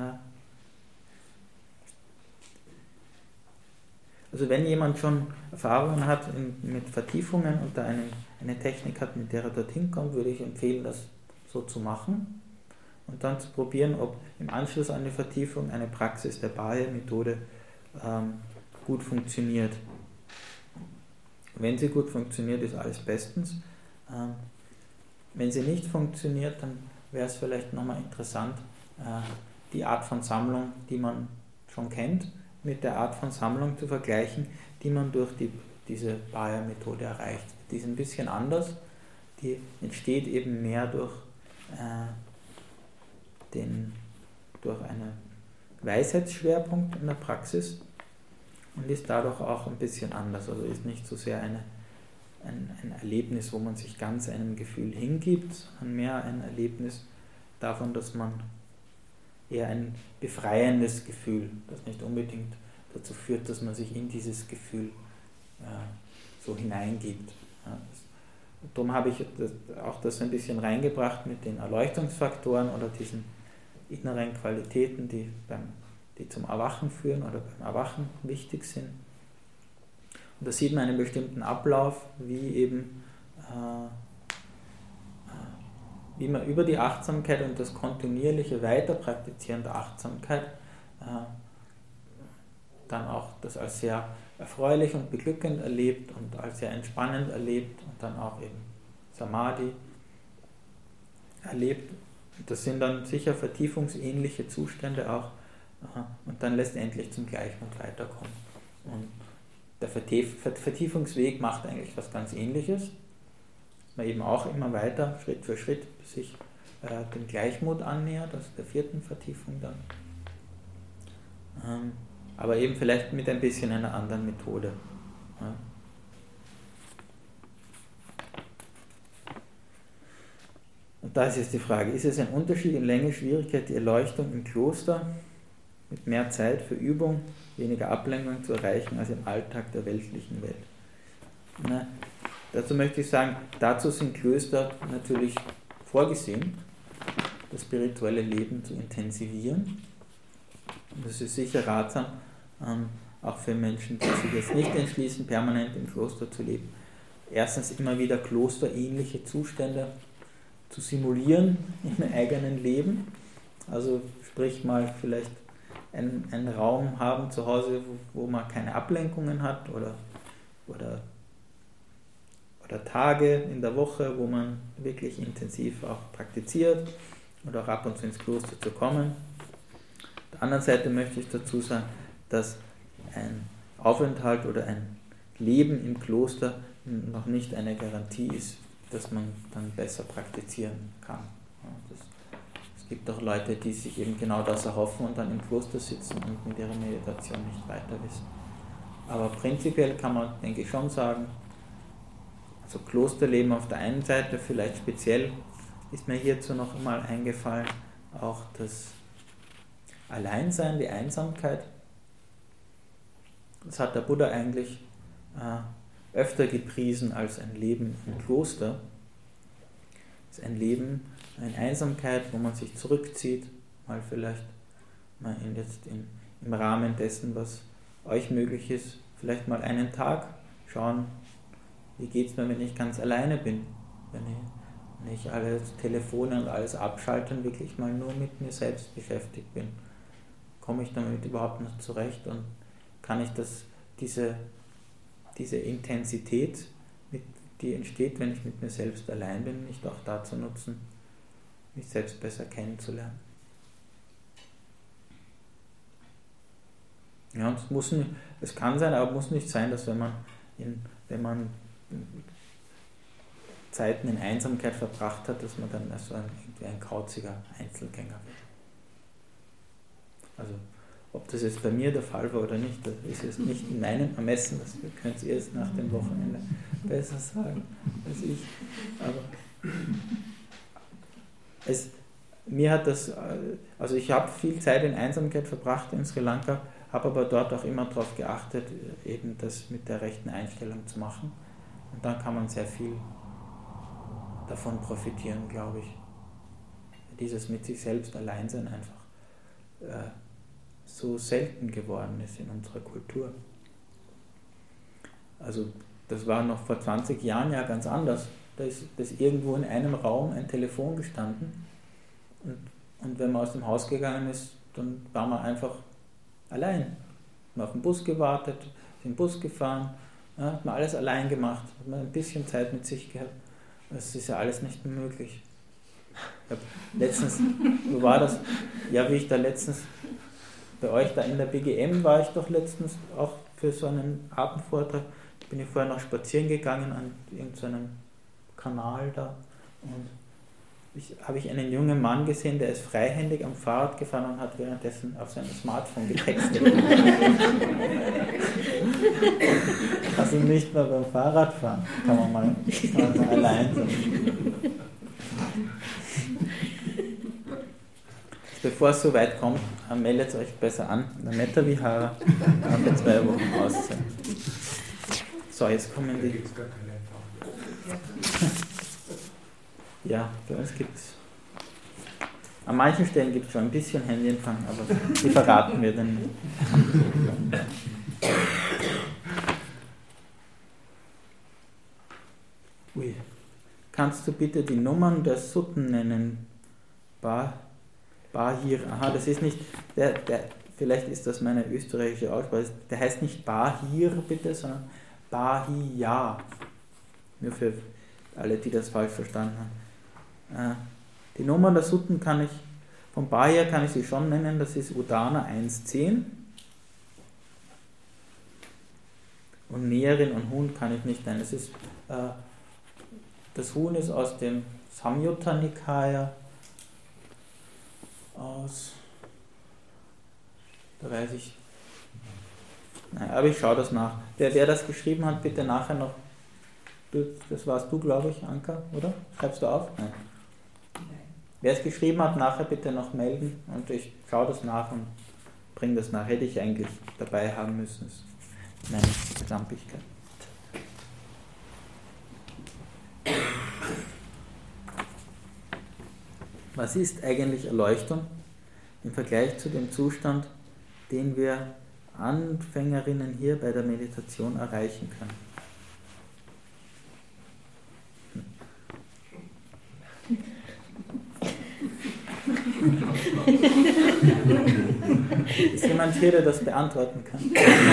Also wenn jemand schon Erfahrungen hat mit Vertiefungen und da eine Technik hat, mit der er dorthin kommt, würde ich empfehlen, das so zu machen und dann zu probieren, ob im Anschluss an die Vertiefung eine Praxis der Bahia-Methode gut funktioniert. Wenn sie gut funktioniert, ist alles bestens. Wenn sie nicht funktioniert, dann wäre es vielleicht nochmal interessant, die Art von Sammlung, die man schon kennt, mit der Art von Sammlung zu vergleichen, die man durch diese Bahia-Methode erreicht. Die ist ein bisschen anders, die entsteht eben mehr durch eine Weisheitsschwerpunkt in der Praxis und ist dadurch auch ein bisschen anders. Also ist nicht so sehr ein Erlebnis, wo man sich ganz einem Gefühl hingibt, sondern mehr ein Erlebnis davon, dass man eher ein befreiendes Gefühl, das nicht unbedingt dazu führt, dass man sich in dieses Gefühl so hineingibt. Ja, darum habe ich auch das ein bisschen reingebracht mit den Erleuchtungsfaktoren oder diesen inneren Qualitäten, die zum Erwachen führen oder beim Erwachen wichtig sind. Und da sieht man einen bestimmten Ablauf, wie man über die Achtsamkeit und das kontinuierliche Weiterpraktizieren der Achtsamkeit dann auch das als sehr erfreulich und beglückend erlebt und als sehr entspannend erlebt und dann auch eben Samadhi erlebt. Das sind dann sicher vertiefungsähnliche Zustände auch und dann letztendlich zum Gleichmut weiterkommen. Und der Vertiefungsweg macht eigentlich was ganz Ähnliches. Man eben auch immer weiter, Schritt für Schritt, sich dem Gleichmut annähert, also der 4. Vertiefung dann. Aber eben vielleicht mit ein bisschen einer anderen Methode. Ja. Und da ist jetzt die Frage, ist es ein Unterschied in Länge, Schwierigkeit, die Erleuchtung im Kloster mit mehr Zeit für Übung, weniger Ablenkung zu erreichen als im Alltag der weltlichen Welt? Na, dazu möchte ich sagen, dazu sind Klöster natürlich vorgesehen, das spirituelle Leben zu intensivieren. Und das ist sicher ratsam, auch für Menschen, die sich jetzt nicht entschließen, permanent im Kloster zu leben. Erstens immer wieder klosterähnliche Zustände zu simulieren im eigenen Leben. Also sprich mal vielleicht einen Raum haben zu Hause, wo man keine Ablenkungen hat oder Tage in der Woche, wo man wirklich intensiv auch praktiziert oder auch ab und zu ins Kloster zu kommen. Auf der anderen Seite möchte ich dazu sagen, dass ein Aufenthalt oder ein Leben im Kloster noch nicht eine Garantie ist, dass man dann besser praktizieren kann. Es gibt auch Leute, die sich eben genau das erhoffen und dann im Kloster sitzen und mit ihrer Meditation nicht weiter wissen. Aber prinzipiell kann man, denke ich, schon sagen, also Klosterleben auf der einen Seite, vielleicht speziell ist mir hierzu noch einmal eingefallen, auch das Alleinsein, die Einsamkeit. Das hat der Buddha eigentlich öfter gepriesen als ein Leben im Kloster. Das ist ein Leben in Einsamkeit, wo man sich zurückzieht, mal vielleicht mal im Rahmen dessen, was euch möglich ist, vielleicht mal einen Tag schauen, wie geht es mir, wenn ich ganz alleine bin, wenn ich alle Telefone und alles abschalte und wirklich mal nur mit mir selbst beschäftigt bin. Komme ich damit überhaupt noch zurecht und kann ich diese Intensität, die entsteht, wenn ich mit mir selbst allein bin, nicht auch dazu nutzen, mich selbst besser kennenzulernen. Ja, und es kann sein, aber muss nicht sein, dass wenn man Zeiten in Einsamkeit verbracht hat, dass man dann so ein kauziger Einzelgänger wird. Also ob das jetzt bei mir der Fall war oder nicht, das ist jetzt nicht in meinem Ermessen, das könnt ihr jetzt nach dem Wochenende besser sagen als ich. Aber mir hat also ich habe viel Zeit in Einsamkeit verbracht in Sri Lanka, habe aber dort auch immer darauf geachtet, eben das mit der rechten Einstellung zu machen. Und dann kann man sehr viel davon profitieren, glaube ich. Dieses mit sich selbst allein sein einfach so selten geworden ist in unserer Kultur. Also das war noch vor 20 Jahren ja ganz anders. Da ist irgendwo in einem Raum ein Telefon gestanden und wenn man aus dem Haus gegangen ist, dann war man einfach allein. Man hat auf den Bus gewartet, ist im Bus gefahren, ja, hat man alles allein gemacht, hat man ein bisschen Zeit mit sich gehabt. Das ist ja alles nicht mehr möglich. Ich habe letztens, wo war das? Ja, wie ich da letztens bei euch da in der BGM war ich doch letztens auch für so einen Abendvortrag. Bin ich vorher noch spazieren gegangen an irgendeinem Kanal da und habe ich einen jungen Mann gesehen, der ist freihändig am Fahrrad gefahren und hat währenddessen auf seinem Smartphone getextet. Also nicht nur beim Fahrradfahren kann man mal allein sein. Bevor es so weit kommt, meldet euch besser an. Der Metta-Vihara kann für 2 Wochen auszahlen. So, jetzt kommen die. Ja, bei uns gibt es. An manchen Stellen gibt es schon ein bisschen Handyempfang, aber die verraten wir dann nicht. Ui. Kannst du bitte die Nummern der Sutten nennen? Bahir, aha, das ist nicht, vielleicht ist das meine österreichische Aussprache, der heißt nicht Bahir bitte, sondern Bahia. Nur für alle, die das falsch verstanden haben. Die Nummer der Sutten von Bahia kann ich sie schon nennen, das ist Udana 1.10. Und Näherin und Huhn kann ich nicht nennen. Das Huhn ist aus dem Samyutta Nikaya, da weiß ich, nein, aber ich schaue das nach. Wer das geschrieben hat, bitte nachher noch, das warst du, glaube ich, Anka, oder? Schreibst du auf? Nein. Wer es geschrieben hat, nachher bitte noch melden und ich schaue das nach und bringe das nach. Hätte ich eigentlich dabei haben müssen. Das ist meine Schlampigkeit. Was ist eigentlich Erleuchtung im Vergleich zu dem Zustand, den wir Anfängerinnen hier bei der Meditation erreichen können? Ist jemand hier, der das beantworten kann?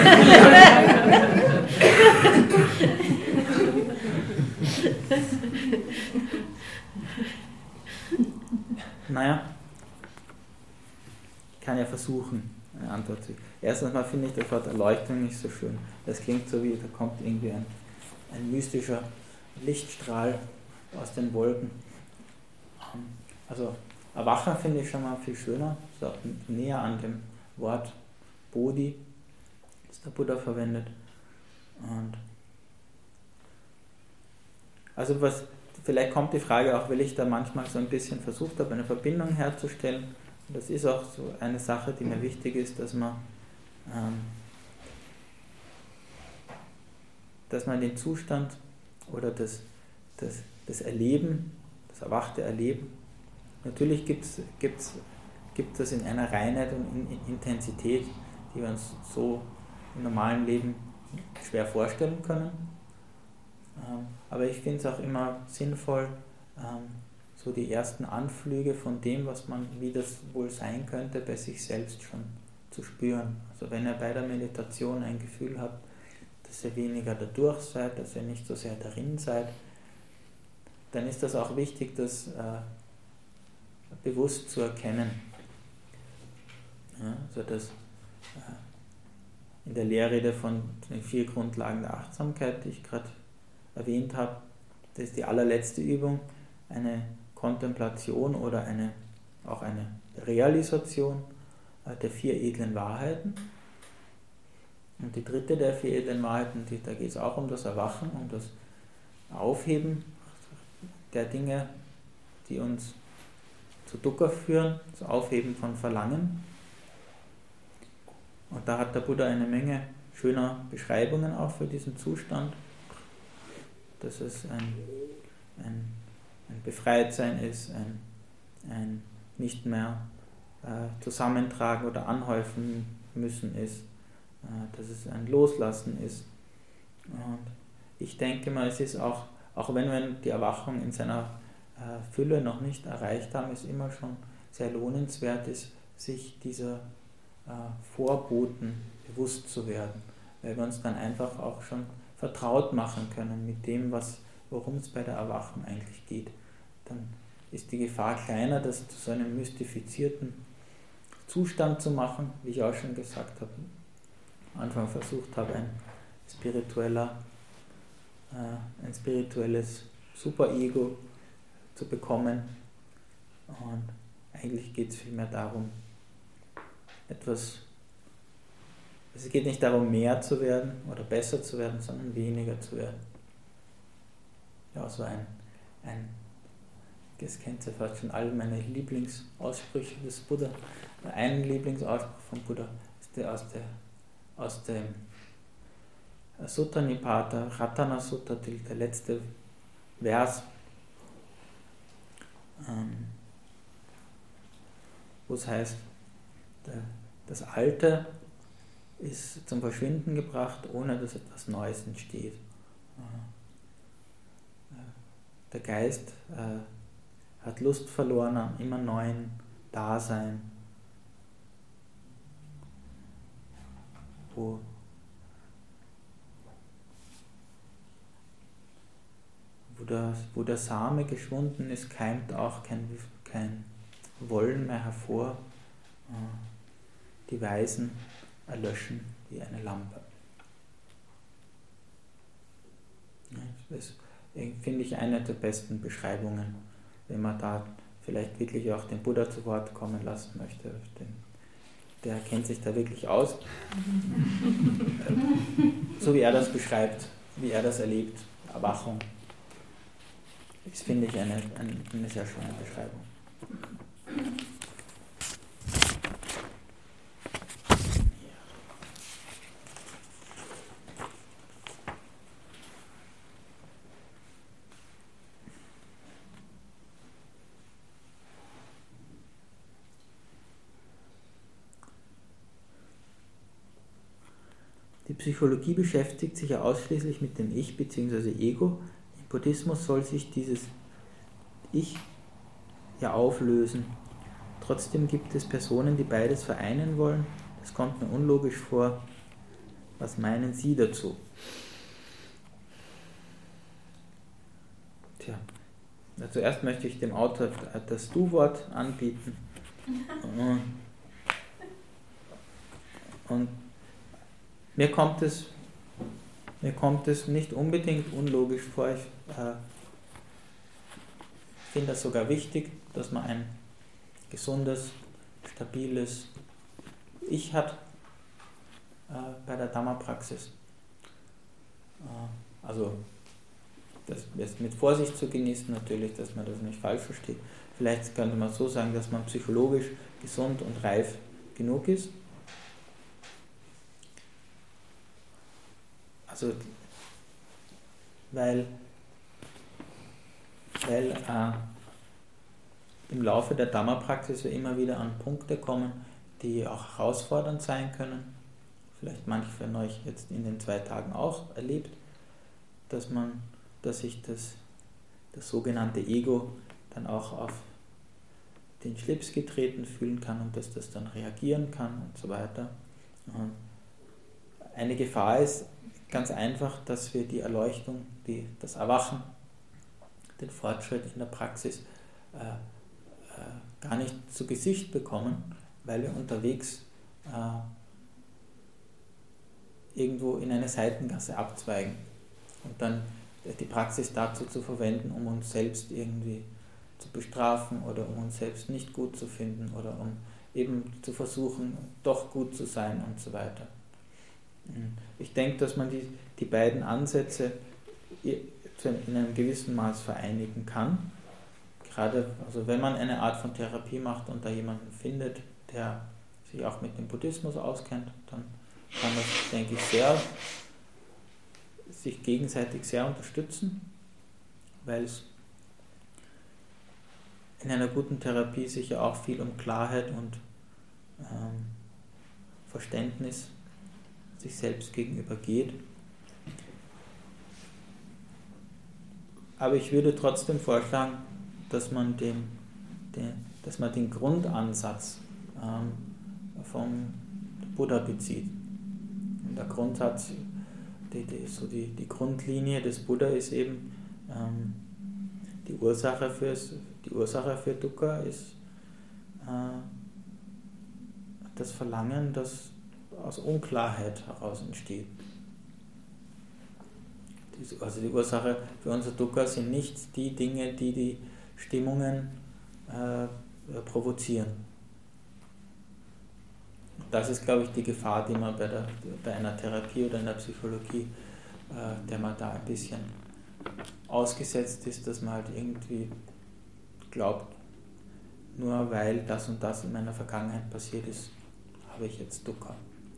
Naja, ich kann ja versuchen, eine Antwort zu geben. Erstens mal finde ich das Wort Erleuchtung nicht so schön. Das klingt so wie, da kommt irgendwie ein mystischer Lichtstrahl aus den Wolken. Also Erwachen finde ich schon mal viel schöner, so näher an dem Wort Bodhi, das der Buddha verwendet. Und also vielleicht kommt die Frage auch, weil ich da manchmal so ein bisschen versucht habe, eine Verbindung herzustellen. Und das ist auch so eine Sache, die mir wichtig ist, dass man den Zustand oder das Erleben, das erwachte Erleben, natürlich gibt es in einer Reinheit und Intensität, die wir uns so im normalen Leben schwer vorstellen können. Aber ich finde es auch immer sinnvoll, so die ersten Anflüge von dem, wie das wohl sein könnte, bei sich selbst schon zu spüren. Also wenn ihr bei der Meditation ein Gefühl habt, dass ihr weniger dadurch seid, dass ihr nicht so sehr darin seid, dann ist das auch wichtig, das bewusst zu erkennen. Ja, also das in der Lehrrede von den 4 Grundlagen der Achtsamkeit, die ich gerade erwähnt habe, das ist die allerletzte Übung, eine Kontemplation oder auch eine Realisation der 4 edlen Wahrheiten. Und die dritte der 4 edlen Wahrheiten, da geht es auch um das Erwachen, um das Aufheben der Dinge, die uns zu Dukkha führen, das Aufheben von Verlangen. Und da hat der Buddha eine Menge schöner Beschreibungen auch für diesen Zustand, dass es ein Befreitsein ist, ein nicht mehr zusammentragen oder anhäufen müssen ist, dass es ein Loslassen ist. Und ich denke mal, es ist auch wenn wir die Erwachung in seiner Fülle noch nicht erreicht haben, ist immer schon sehr lohnenswert ist, sich dieser Vorboten bewusst zu werden, weil wir uns dann einfach auch schon vertraut machen können mit dem, worum es bei der Erwachung eigentlich geht. Dann ist die Gefahr kleiner, das zu so einem mystifizierten Zustand zu machen, wie ich auch schon gesagt habe, am Anfang versucht habe, ein spirituelles Super-Ego zu bekommen, Und eigentlich geht es vielmehr darum, es geht nicht darum, mehr zu werden oder besser zu werden, sondern weniger zu werden. Ja, so das kennt ihr fast schon alle meine Lieblingsaussprüche des Buddha. Ein Lieblingsausspruch vom Buddha ist der aus dem Sutta Nipata, Ratana Sutta, der letzte Vers, wo es heißt, das Alte ist zum Verschwinden gebracht, ohne dass etwas Neues entsteht. Der Geist hat Lust verloren am immer neuen Dasein, wo der Same geschwunden ist, keimt auch kein Wollen mehr hervor. Die Weisen erlöschen wie eine Lampe. Das finde ich eine der besten Beschreibungen, wenn man da vielleicht wirklich auch den Buddha zu Wort kommen lassen möchte. Der kennt sich da wirklich aus, so wie er das beschreibt, wie er das erlebt, Erwachung. Das finde ich eine sehr schöne Beschreibung. Die Psychologie beschäftigt sich ja ausschließlich mit dem Ich bzw. Ego. Im Buddhismus soll sich dieses Ich ja auflösen. Trotzdem gibt es Personen, die beides vereinen wollen. Das kommt mir unlogisch vor. Was meinen Sie dazu? Tja, zuerst möchte ich dem Autor das Du-Wort anbieten. Und mir kommt es nicht unbedingt unlogisch vor. Ich finde das sogar wichtig, dass man ein gesundes, stabiles Ich hat bei der Dhamma-Praxis. Also das ist mit Vorsicht zu genießen natürlich, dass man das nicht falsch versteht. Vielleicht könnte man so sagen, dass man psychologisch gesund und reif genug ist. Also, weil im Laufe der Dhamma-Praxis wir immer wieder an Punkte kommen, die auch herausfordernd sein können. Vielleicht manche von euch jetzt in den 2 Tagen auch erlebt, dass sich das sogenannte Ego dann auch auf den Schlips getreten fühlen kann und dass das dann reagieren kann und so weiter. Und eine Gefahr ist ganz einfach, dass wir die Erleuchtung, das Erwachen, den Fortschritt in der Praxis gar nicht zu Gesicht bekommen, weil wir unterwegs irgendwo in eine Seitengasse abzweigen und dann die Praxis dazu zu verwenden, um uns selbst irgendwie zu bestrafen oder um uns selbst nicht gut zu finden oder um eben zu versuchen, doch gut zu sein und so weiter. Ich denke, dass man die beiden Ansätze in einem gewissen Maß vereinigen kann. Gerade also wenn man eine Art von Therapie macht und da jemanden findet, der sich auch mit dem Buddhismus auskennt, dann kann das, denke ich, sich gegenseitig sehr unterstützen, weil es in einer guten Therapie sicher auch viel um Klarheit und Verständnis sich selbst gegenüber geht. Aber ich würde trotzdem vorschlagen, dass man den Grundansatz vom Buddha bezieht. Und der Grundsatz, die Grundlinie des Buddha ist eben, die Ursache für Dukkha ist das Verlangen, das aus Unklarheit heraus entsteht. Also die Ursache für unser Dukkha sind nicht die Dinge, die Stimmungen provozieren. Das ist, glaube ich, die Gefahr, die man bei einer Therapie oder in der Psychologie, der man da ein bisschen ausgesetzt ist, dass man halt irgendwie glaubt, nur weil das und das in meiner Vergangenheit passiert ist, habe ich jetzt Dukkha.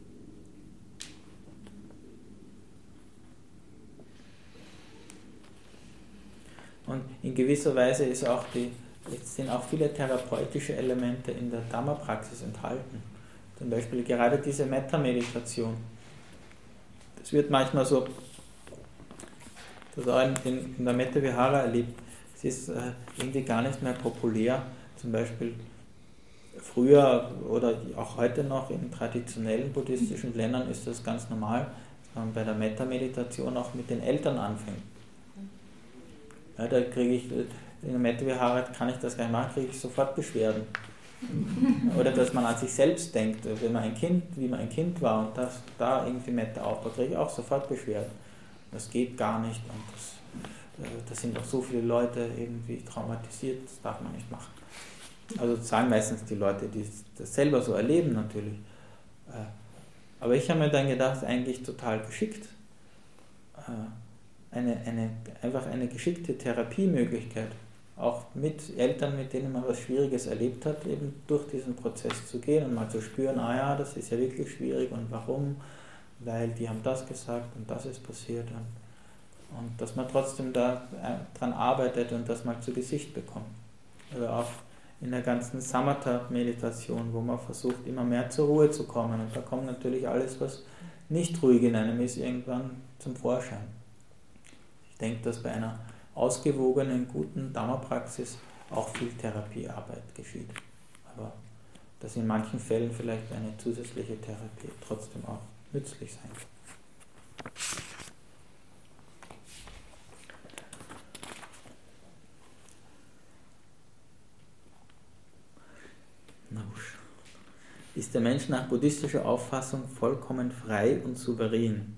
Und in gewisser Weise sind auch viele therapeutische Elemente in der Dhamma-Praxis enthalten. Zum Beispiel gerade diese Metta-Meditation. Das wird manchmal so, das auch in der Metta-Vihara erlebt, es ist irgendwie gar nicht mehr populär. Zum Beispiel früher oder auch heute noch in traditionellen buddhistischen Ländern ist das ganz normal, dass man bei der Metta-Meditation auch mit den Eltern anfängt. Ja, da kriege ich, in der Metta-Vihara kann ich das gar nicht machen, kriege ich sofort Beschwerden. Oder dass man an sich selbst denkt, wenn man wie man ein Kind war und da irgendwie Metta aufbaut, kriege ich auch sofort Beschwerden. Das geht gar nicht und da sind auch so viele Leute irgendwie traumatisiert, das darf man nicht machen. Also das sagen meistens die Leute, die das selber so erleben natürlich. Aber ich habe mir dann gedacht, eigentlich total geschickt. Einfach eine geschickte Therapiemöglichkeit, auch mit Eltern, mit denen man was Schwieriges erlebt hat, eben durch diesen Prozess zu gehen und mal zu spüren, das ist ja wirklich schwierig und warum, weil die haben das gesagt und das ist passiert und dass man trotzdem da dran arbeitet und das mal zu Gesicht bekommt. Oder auch in der ganzen Samatha-Meditation, wo man versucht, immer mehr zur Ruhe zu kommen und da kommt natürlich alles, was nicht ruhig in einem ist, irgendwann zum Vorschein. Ich denke, dass bei einer ausgewogenen, guten Dhamma-Praxis auch viel Therapiearbeit geschieht. Aber dass in manchen Fällen vielleicht eine zusätzliche Therapie trotzdem auch nützlich sein kann. Ist der Mensch nach buddhistischer Auffassung vollkommen frei und souverän?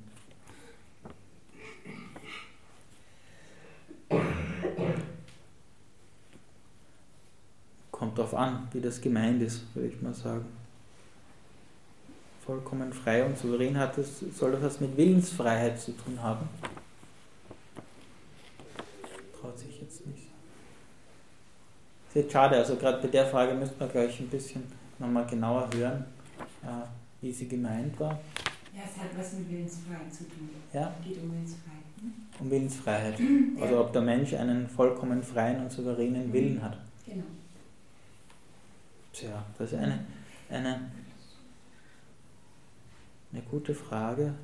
Kommt darauf an, wie das gemeint ist, würde ich mal sagen. Vollkommen frei und souverän soll das was mit Willensfreiheit zu tun haben? Traut sich jetzt nicht. Ist jetzt schade, also gerade bei der Frage müsste man gleich ein bisschen nochmal genauer hören, wie sie gemeint war. Ja, es hat was mit Willensfreiheit zu tun. Ja? Es geht um Willensfreiheit. Um Willensfreiheit. Also ob der Mensch einen vollkommen freien und souveränen Willen hat. Genau. Tja, das ist eine gute Frage.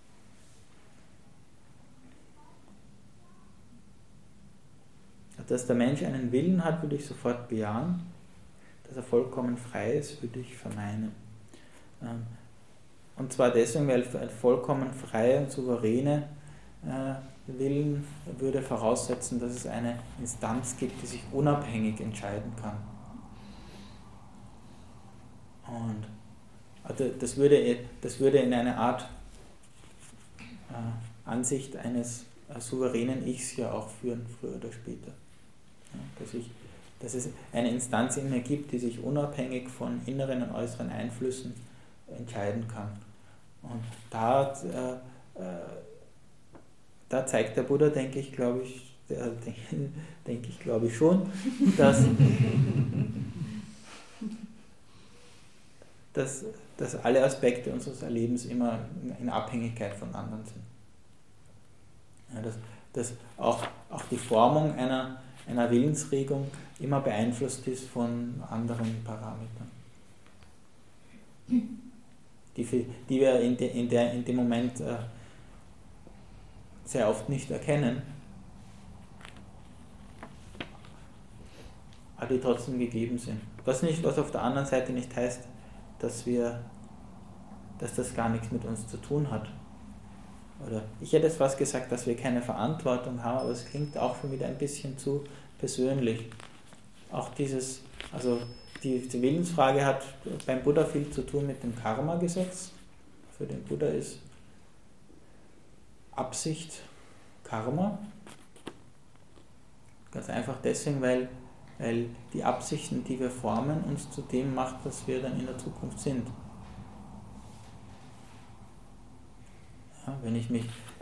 Dass der Mensch einen Willen hat, würde ich sofort bejahen. Dass er vollkommen frei ist, würde ich verneinen. Und zwar deswegen, weil ein vollkommen freie und souveräne Willen würde voraussetzen, dass es eine Instanz gibt, die sich unabhängig entscheiden kann. Und also das würde in eine Art Ansicht eines souveränen Ichs ja auch führen, früher oder später. Ja, dass es eine Instanz in mir gibt, die sich unabhängig von inneren und äußeren Einflüssen entscheiden kann. Und da zeigt der Buddha, denke ich, glaube ich schon, dass alle Aspekte unseres Erlebens immer in Abhängigkeit von anderen sind. Ja, dass auch die Formung einer Willensregung immer beeinflusst ist von anderen Parametern, die wir in dem Moment sehr oft nicht erkennen, aber die trotzdem gegeben sind. Was auf der anderen Seite nicht heißt, dass das gar nichts mit uns zu tun hat. Oder ich hätte jetzt fast gesagt, dass wir keine Verantwortung haben, aber es klingt auch schon wieder ein bisschen zu persönlich. Auch die Willensfrage hat beim Buddha viel zu tun mit dem Karma-Gesetz. Für den Buddha ist Absicht Karma. Ganz einfach deswegen, weil weil die Absichten, die wir formen, uns zu dem macht, was wir dann in der Zukunft sind. Ja, wenn ich mich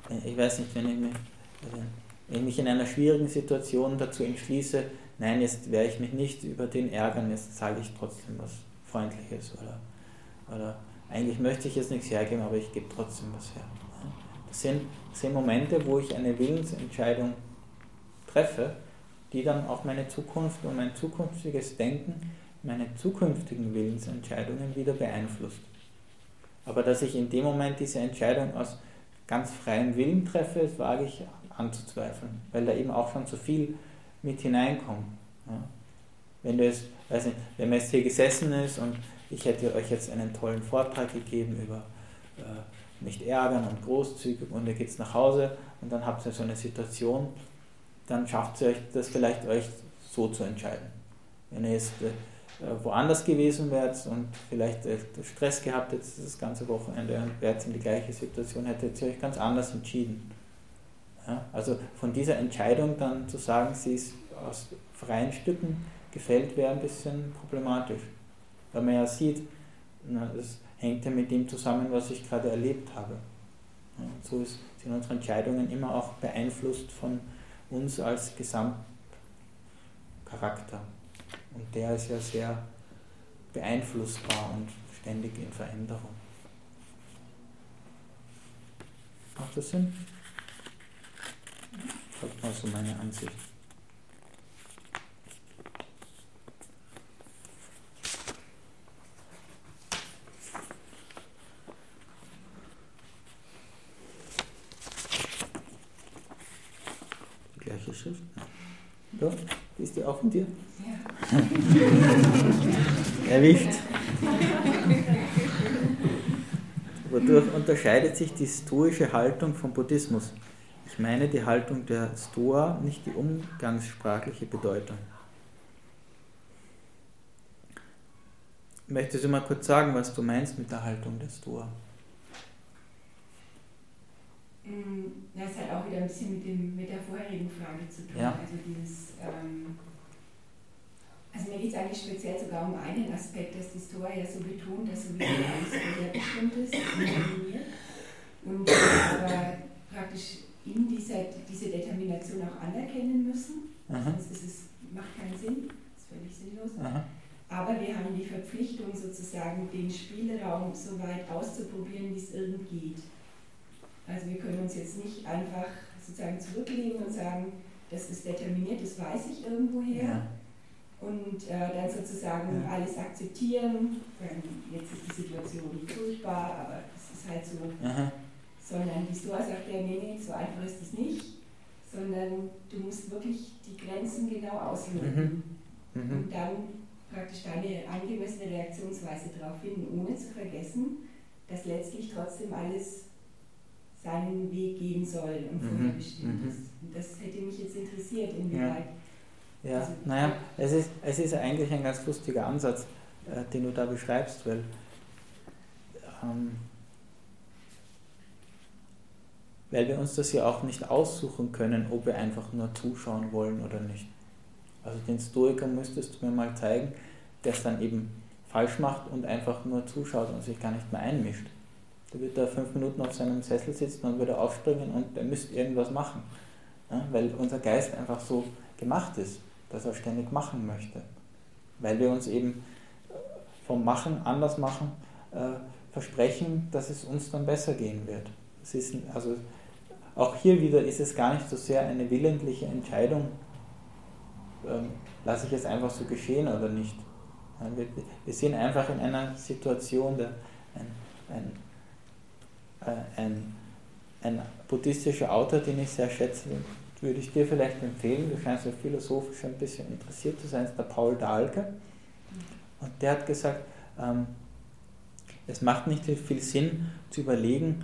in einer schwierigen Situation dazu entschließe, nein, jetzt werde ich mich nicht über den ärgern, jetzt sage ich trotzdem was Freundliches oder eigentlich möchte ich jetzt nichts hergeben, aber ich gebe trotzdem was her. Das sind Momente, wo ich eine Willensentscheidung treffe, die dann auch meine Zukunft und mein zukünftiges Denken, meine zukünftigen Willensentscheidungen wieder beeinflusst. Aber dass ich in dem Moment diese Entscheidung aus ganz freiem Willen treffe, das wage ich anzuzweifeln, weil da eben auch schon zu viel mit hineinkommt. Ja. Wenn man jetzt hier gesessen ist und ich hätte euch jetzt einen tollen Vortrag gegeben über nicht ärgern und großzügig und ihr geht nach Hause und dann habt ihr so eine Situation, dann schafft ihr euch das vielleicht euch so zu entscheiden. Wenn ihr jetzt woanders gewesen wärt und vielleicht Stress gehabt jetzt das ganze Wochenende und wärt in die gleiche Situation, hättet ihr euch ganz anders entschieden. Ja, also von dieser Entscheidung dann zu sagen, sie ist aus freien Stücken gefällt, wäre ein bisschen problematisch. Weil man ja sieht, das hängt ja mit dem zusammen, was ich gerade erlebt habe. Ja, und so sind unsere Entscheidungen immer auch beeinflusst von uns als Gesamtcharakter. Und der ist ja sehr beeinflussbar und ständig in Veränderung. Macht das Sinn? Das war so meine Ansicht. Die gleiche Schrift? Ja, ist die auch von dir? Ja. Erwischt. Wodurch unterscheidet sich die stoische Haltung vom Buddhismus? Ich meine die Haltung der Stoa, nicht die umgangssprachliche Bedeutung. Möchtest du mal kurz sagen, was du meinst mit der Haltung der Stoa? Das hat auch wieder ein bisschen mit der vorherigen Frage zu tun. Ja. Also also mir geht es eigentlich speziell sogar um einen Aspekt, dass die Stoa ja so betont, dass sowieso alles vorherbestimmt ist und definiert. Und aber praktisch in diese Determination auch anerkennen müssen. Sonst macht keinen Sinn, ist völlig sinnlos. Aha. Aber wir haben die Verpflichtung sozusagen, den Spielraum so weit auszuprobieren, wie es irgend geht. Also wir können uns jetzt nicht einfach sozusagen zurücklegen und sagen, das ist determiniert, das weiß ich irgendwoher. Ja. Und dann sozusagen alles akzeptieren. Jetzt ist die Situation nicht furchtbar, aber es ist halt so. Aha. Sondern die Stoa sagt ja, nee, so einfach ist es nicht, sondern du musst wirklich die Grenzen genau ausloten und dann praktisch deine angemessene Reaktionsweise darauf finden, ohne zu vergessen, dass letztlich trotzdem alles seinen Weg gehen soll und vorher bestimmt ist. Und das hätte mich jetzt interessiert, inwieweit. Ja, also, naja, es ist eigentlich ein ganz lustiger Ansatz, den du da beschreibst, weil wir uns das ja auch nicht aussuchen können, ob wir einfach nur zuschauen wollen oder nicht. Also den Stoiker müsstest du mir mal zeigen, der es dann eben falsch macht und einfach nur zuschaut und sich gar nicht mehr einmischt. Der wird da 5 Minuten auf seinem Sessel sitzen und würde aufspringen und er müsste irgendwas machen. Ja, weil unser Geist einfach so gemacht ist, dass er ständig machen möchte. Weil wir uns eben vom Machen, anders machen, versprechen, dass es uns dann besser gehen wird. Es ist, also auch hier wieder ist es gar nicht so sehr eine willentliche Entscheidung, lasse ich es einfach so geschehen oder nicht. Wir sind einfach in einer Situation, ein buddhistischer Autor, den ich sehr schätze, würde ich dir vielleicht empfehlen, du scheinst ja philosophisch ein bisschen interessiert zu sein, ist der Paul Dahlke. Und der hat gesagt, es macht nicht viel Sinn zu überlegen,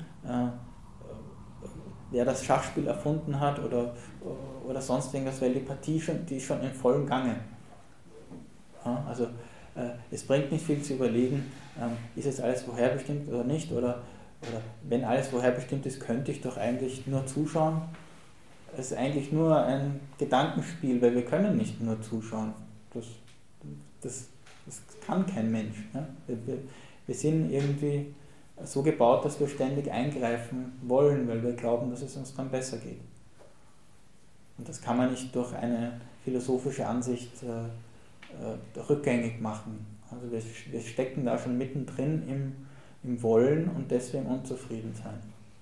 wer das Schachspiel erfunden hat oder sonst irgendwas, weil die Partie die ist schon in vollem Gange. Ja, also es bringt nicht viel zu überlegen, ist jetzt alles vorherbestimmt oder nicht, oder wenn alles vorherbestimmt ist, könnte ich doch eigentlich nur zuschauen. Es ist eigentlich nur ein Gedankenspiel, weil wir können nicht nur zuschauen. das kann kein Mensch. Ja? Wir sind irgendwie so gebaut, dass wir ständig eingreifen wollen, weil wir glauben, dass es uns dann besser geht. Und das kann man nicht durch eine philosophische Ansicht rückgängig machen. Also wir stecken da schon mittendrin im Wollen und deswegen unzufrieden sein.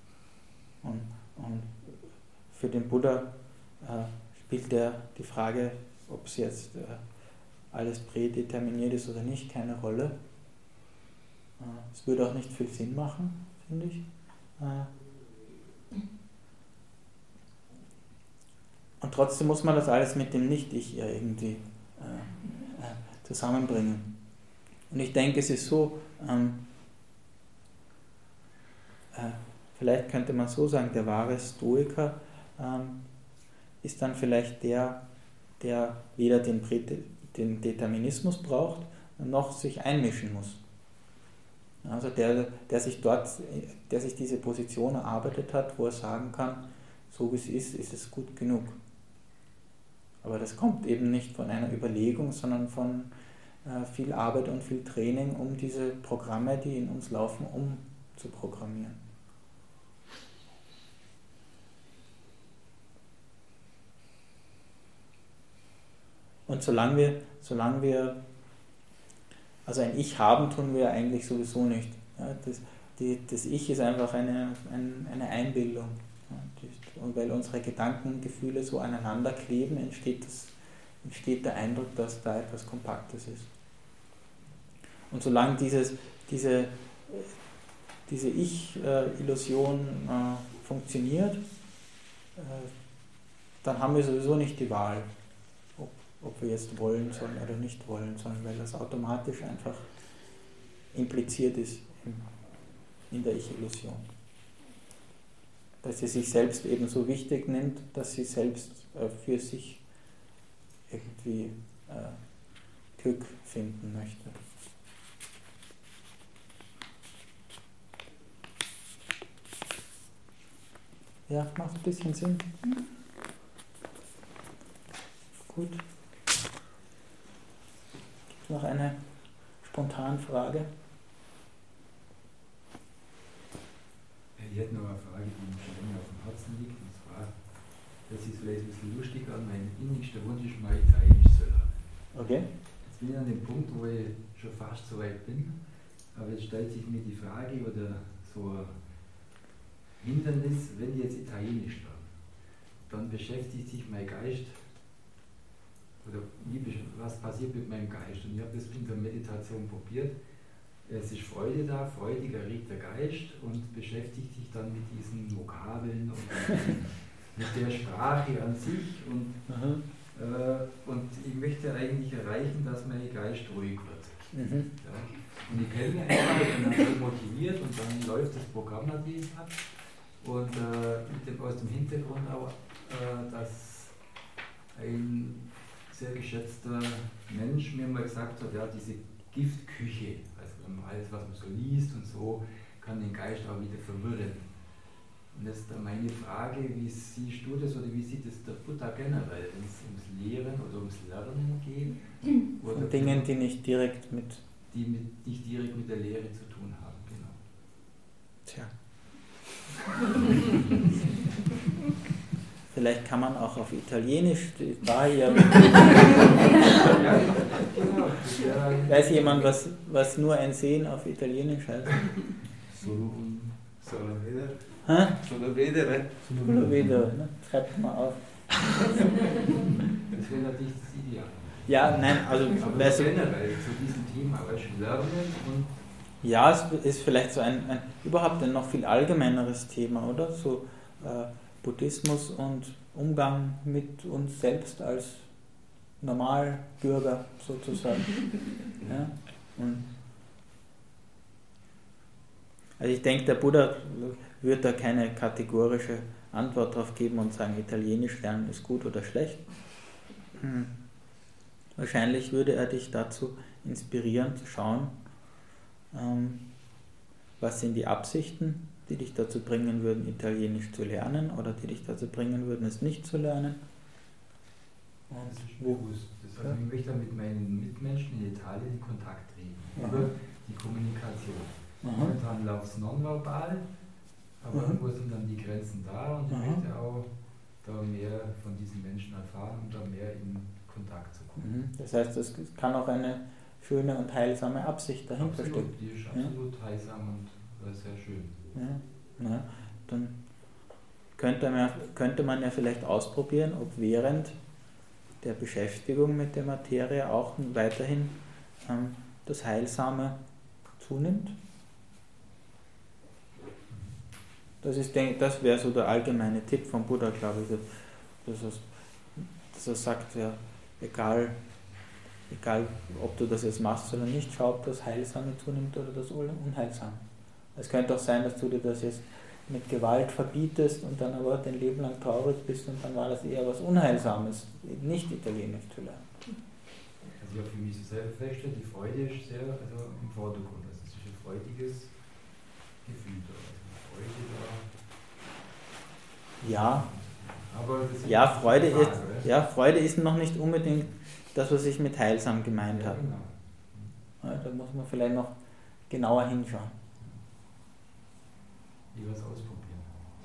Und für den Buddha spielt die Frage, ob es jetzt alles prädeterminiert ist oder nicht, keine Rolle. Es würde auch nicht viel Sinn machen, finde ich. Und trotzdem muss man das alles mit dem Nicht-Ich irgendwie zusammenbringen. Und ich denke, es ist so, vielleicht könnte man so sagen, der wahre Stoiker ist dann vielleicht der weder den Determinismus braucht, noch sich einmischen muss. Also der sich diese Position erarbeitet hat, wo er sagen kann, so wie es ist es gut genug. Aber das kommt eben nicht von einer Überlegung, sondern von viel Arbeit und viel Training, um diese Programme, die in uns laufen, umzuprogrammieren. Und solange wir also ein Ich haben, tun wir eigentlich sowieso nicht. Ja, das Ich ist einfach eine Einbildung. Ja, und weil unsere Gedanken und Gefühle so aneinander kleben, entsteht der Eindruck, dass da etwas Kompaktes ist. Und solange diese Ich-Illusion funktioniert, dann haben wir sowieso nicht die Wahl, ob wir jetzt wollen sollen oder nicht wollen sollen, weil das automatisch einfach impliziert ist in der Ich-Illusion. Dass sie sich selbst eben so wichtig nimmt, dass sie selbst für sich irgendwie Glück finden möchte. Ja, macht ein bisschen Sinn. Gut. Gibt es noch eine spontane Frage? Ich hätte noch eine Frage, die mir schon länger auf dem Herzen liegt, und zwar, das ist vielleicht ein bisschen lustig an, mein innigster Wunsch ist mal Italienisch zu lernen. Okay. Jetzt bin ich an dem Punkt, wo ich schon fast so weit bin, aber jetzt stellt sich mir die Frage oder so ein Hindernis, wenn ich jetzt Italienisch lerne, dann beschäftigt sich mein Geist, oder was passiert mit meinem Geist? Und ich habe das in der Meditation probiert. Es ist Freude da, freudig erregt der Geist und beschäftigt sich dann mit diesen Vokabeln und mit der Sprache an sich. Und ich möchte eigentlich erreichen, dass mein Geist ruhig wird. Ja. Und ich kenne mich einfach, ich bin dann so motiviert und dann läuft das Programm natürlich ab. Und aus dem Hintergrund auch, dass ein sehr geschätzter Mensch mir mal gesagt hat, ja, diese Giftküche, also alles, was man so liest und so, kann den Geist auch wieder verwirren. Und das ist dann meine Frage, wie siehst du das oder wie sieht es der Buddha generell, wenn es ums Lehren oder ums Lernen geht? Oder Dinge, die nicht direkt mit der Lehre zu tun haben, genau. Tja. Vielleicht kann man auch auf Italienisch da hier. Weiß jemand, was nur ein Sehen auf Italienisch heißt? Solo vedere. Solo vedere, ne? Schreibt mal auf. Das wäre natürlich das Ideal. Ja, nein, also. Aber generell zu diesem Thema, Lernen und. Ja, es ist vielleicht so ein überhaupt ein noch viel allgemeineres Thema, oder? So Buddhismus und Umgang mit uns selbst als Normalbürger sozusagen. Ja? Also ich denke, der Buddha wird da keine kategorische Antwort darauf geben und sagen, Italienisch lernen ist gut oder schlecht. Wahrscheinlich würde er dich dazu inspirieren, zu schauen, was sind die Absichten, die dich dazu bringen würden, Italienisch zu lernen oder die dich dazu bringen würden, es nicht zu lernen. Das ist bewusst. Das Also ich möchte mit meinen Mitmenschen in Italien in Kontakt treten, über die Kommunikation. Momentan läuft es nonverbal, aber irgendwo sind dann die Grenzen da und ich möchte auch da mehr von diesen Menschen erfahren, um da mehr in Kontakt zu kommen. Das heißt, es kann auch eine schöne und heilsame Absicht dahinter stecken. Die ist absolut heilsam und sehr schön. Ja, dann könnte man ja vielleicht ausprobieren, ob während der Beschäftigung mit der Materie auch weiterhin das Heilsame zunimmt. Das wäre so der allgemeine Tipp vom Buddha, glaube ich, dass er sagt, ja, egal ob du das jetzt machst oder nicht, schau, ob das Heilsame zunimmt oder das Unheilsame. Es könnte auch sein, dass du dir das jetzt mit Gewalt verbietest und dann aber dein Leben lang traurig bist und dann war das eher was Unheilsames, nicht Italienisch zu lernen. Also ich habe für mich so selber festgestellt, die Freude ist sehr im Vordergrund. Also es ist ein freudiges Gefühl da. Freude ist noch nicht unbedingt das, was ich mit heilsam gemeint habe. Genau. Ja, da muss man vielleicht noch genauer hinschauen. Ich will es ausprobieren.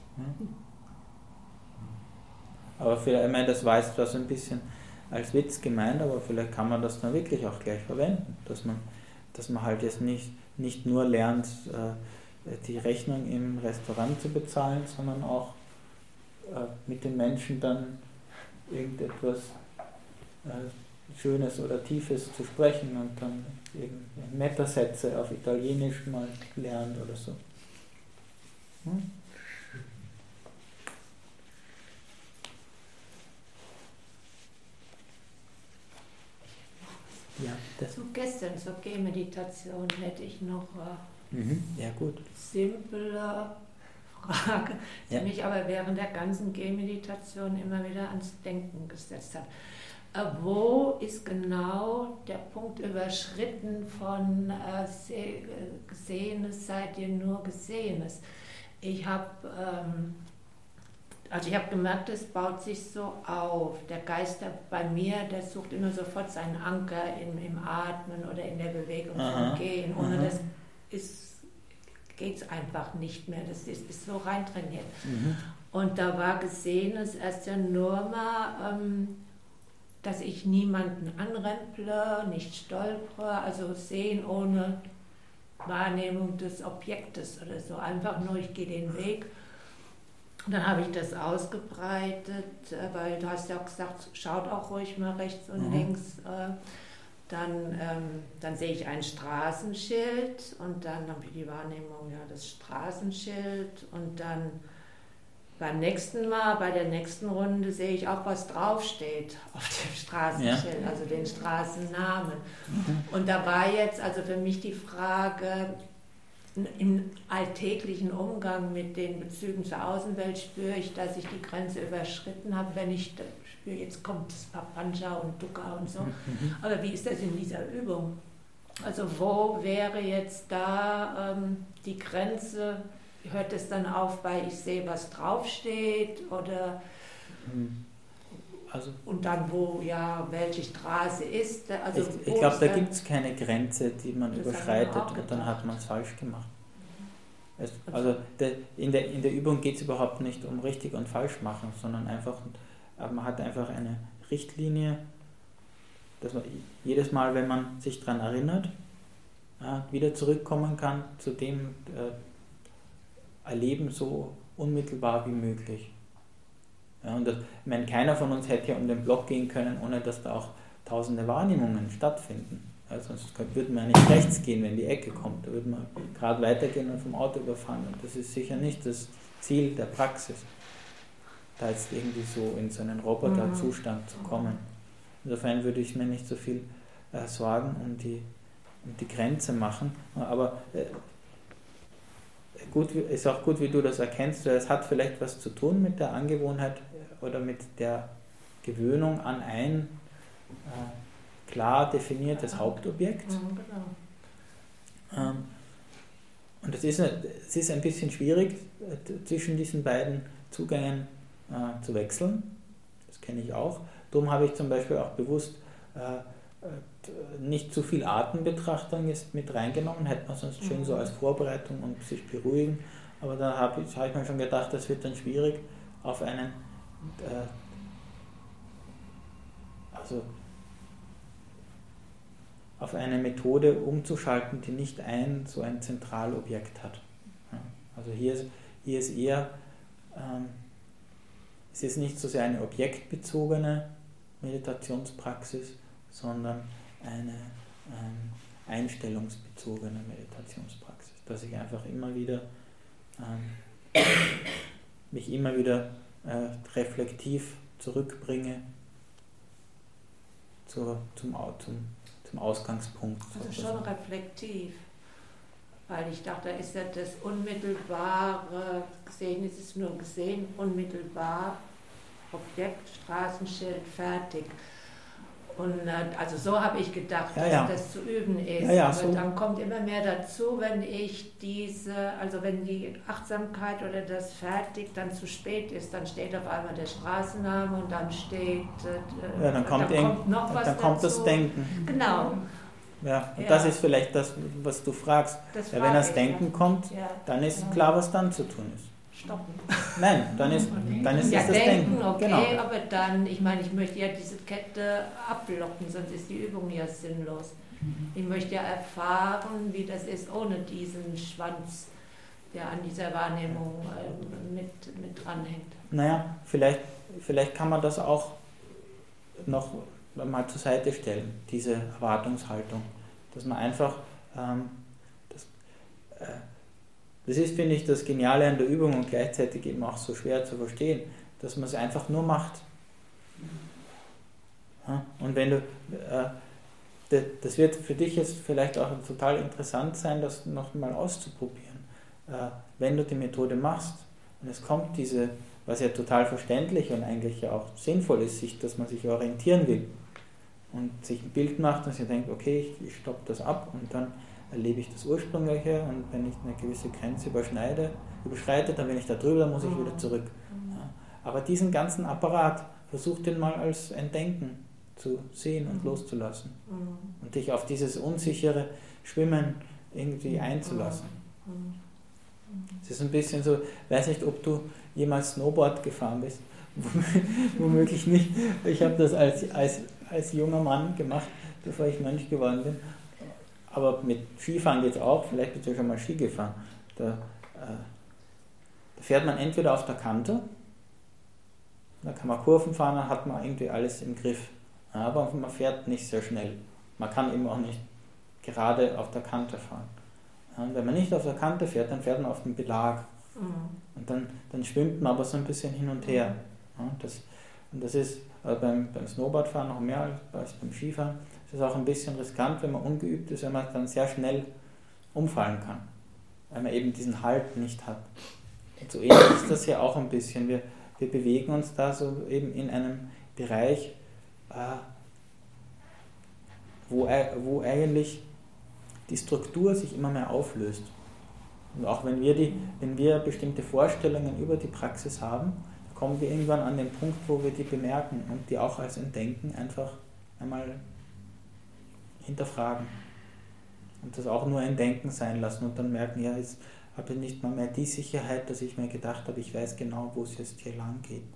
Aber vielleicht, ich meine, das war jetzt so ein bisschen als Witz gemeint, aber vielleicht kann man das dann wirklich auch gleich verwenden, dass man halt jetzt nicht nur lernt, die Rechnung im Restaurant zu bezahlen, sondern auch mit den Menschen dann irgendetwas Schönes oder Tiefes zu sprechen und dann Metasätze auf Italienisch mal lernt oder so. Ja, das. So gestern zur Gehmeditation hätte ich noch ja, gut. Simple Frage, die mich aber während der ganzen Gehmeditation immer wieder ans Denken gesetzt hat. Wo ist genau der Punkt überschritten von Gesehenes seid ihr nur Gesehenes? Ich habe gemerkt, es baut sich so auf. Der Geist bei mir, der sucht immer sofort seinen Anker im Atmen oder in der Bewegung vom Gehen. Ohne das geht es einfach nicht mehr. Das ist so reintrainiert. Und da war Gesehenes erst ja nur mal, dass ich niemanden anremple, nicht stolpere, also sehen ohne Wahrnehmung des Objektes oder so. Einfach nur, ich gehe den Weg. Und dann habe ich das ausgebreitet, weil du hast ja auch gesagt, schaut auch ruhig mal rechts und links. Dann sehe ich ein Straßenschild und dann habe ich die Wahrnehmung, ja, das Straßenschild und dann beim nächsten Mal, bei der nächsten Runde sehe ich auch, was draufsteht auf dem Straßenschild, also den Straßennamen. Und da war jetzt also für mich die Frage, im alltäglichen Umgang mit den Bezügen zur Außenwelt spüre ich, dass ich die Grenze überschritten habe, wenn ich spüre, jetzt kommt das Papancha und Dukkha und so. Aber wie ist das in dieser Übung? Also wo wäre jetzt da die Grenze? Hört es dann auf bei ich sehe, was draufsteht? Oder und dann wo, ja, welche Straße ist? Also ich glaube, da gibt es keine Grenze, die man überschreitet und dann hat man es falsch gemacht. Also in der Übung geht es überhaupt nicht um richtig und falsch machen, sondern einfach, man hat einfach eine Richtlinie, dass man jedes Mal, wenn man sich daran erinnert, wieder zurückkommen kann zu dem Erleben so unmittelbar wie möglich. Ja, und ich meine, keiner von uns hätte ja um den Block gehen können, ohne dass da auch tausende Wahrnehmungen stattfinden. Ja, sonst würden wir ja nicht rechts gehen, wenn die Ecke kommt. Da würden wir gerade weitergehen und vom Auto überfahren. Und das ist sicher nicht das Ziel der Praxis, da jetzt irgendwie so in so einen Roboterzustand zu kommen. Insofern würde ich mir nicht so viel Sorgen um die Grenze machen. Aber ist auch gut, wie du das erkennst, weil es hat vielleicht was zu tun mit der Angewohnheit oder mit der Gewöhnung an ein klar definiertes Hauptobjekt. Und es ist ein bisschen schwierig, zwischen diesen beiden Zugängen zu wechseln. Das kenne ich auch. Darum habe ich zum Beispiel auch bewusst nicht zu viel Atembetrachtung ist mit reingenommen, hätte man sonst schön so als Vorbereitung und sich beruhigen. Aber da habe ich mir schon gedacht, das wird dann schwierig, auf einen, auf eine Methode umzuschalten, die nicht so ein Zentralobjekt hat. Ja, also hier ist eher, es ist nicht so sehr eine objektbezogene Meditationspraxis, sondern eine einstellungsbezogene Meditationspraxis, dass ich einfach mich immer wieder reflektiv zurückbringe zum Ausgangspunkt. Also schon reflektiv, weil ich dachte, da ist ja das unmittelbare gesehen, es ist nur gesehen, unmittelbar, Objekt, Straßenschild, fertig. Und also so habe ich gedacht, dass das zu üben ist. So. Dann kommt immer mehr dazu, wenn wenn die Achtsamkeit oder das fertig dann zu spät ist, dann steht auf einmal der Straßenname und dann steht, dann kommt noch was dazu. Dann kommt das Denken. Genau. Ja, und das ist vielleicht das, was du fragst. Wenn das Denken kommt, dann ist klar, was dann zu tun ist. Stoppen. Nein, dann ist das Denken. Okay, genau. Aber dann, ich möchte ja diese Kette abblocken, sonst ist die Übung ja sinnlos. Ich möchte ja erfahren, wie das ist ohne diesen Schwanz, der an dieser Wahrnehmung mit dranhängt. Naja, vielleicht kann man das auch noch mal zur Seite stellen, diese Erwartungshaltung. Dass man einfach, das ist, finde ich, das Geniale an der Übung und gleichzeitig eben auch so schwer zu verstehen, dass man es einfach nur macht. Ja, und wenn du, das wird für dich jetzt vielleicht auch total interessant sein, das noch mal auszuprobieren. Wenn du die Methode machst und es kommt diese, was ja total verständlich und eigentlich ja auch sinnvoll ist, dass man sich orientieren will und sich ein Bild macht und sich denkt, okay, ich stoppe das ab und dann erlebe ich das Ursprüngliche und wenn ich eine gewisse Grenze überschreite, dann bin ich da drüber, dann muss ich wieder zurück. Ja. Aber diesen ganzen Apparat, versuch den mal als ein Denken zu sehen und loszulassen und dich auf dieses unsichere Schwimmen irgendwie einzulassen. Es ist ein bisschen so, ich weiß nicht, ob du jemals Snowboard gefahren bist, womöglich nicht. Ich habe das als junger Mann gemacht, bevor ich Mönch geworden bin. Aber mit Skifahren geht es auch, vielleicht bist du schon mal Ski gefahren. Da fährt man entweder auf der Kante, da kann man Kurven fahren, dann hat man irgendwie alles im Griff. Aber man fährt nicht sehr schnell. Man kann eben auch nicht gerade auf der Kante fahren. Und wenn man nicht auf der Kante fährt, dann fährt man auf dem Belag. Und dann schwimmt man aber so ein bisschen hin und her. Das ist beim Snowboardfahren noch mehr als beim Skifahren. Es ist auch ein bisschen riskant, wenn man ungeübt ist, wenn man dann sehr schnell umfallen kann, weil man eben diesen Halt nicht hat. Und so ähnlich ist das ja auch ein bisschen. Wir bewegen uns da so eben in einem Bereich, wo eigentlich die Struktur sich immer mehr auflöst. Und auch wenn wir bestimmte Vorstellungen über die Praxis haben, kommen wir irgendwann an den Punkt, wo wir die bemerken und die auch als Entdenken einfach einmal hinterfragen und das auch nur ein Denken sein lassen und dann merken, ja, jetzt habe ich nicht mal mehr die Sicherheit, dass ich mir gedacht habe, ich weiß genau, wo es jetzt hier lang geht.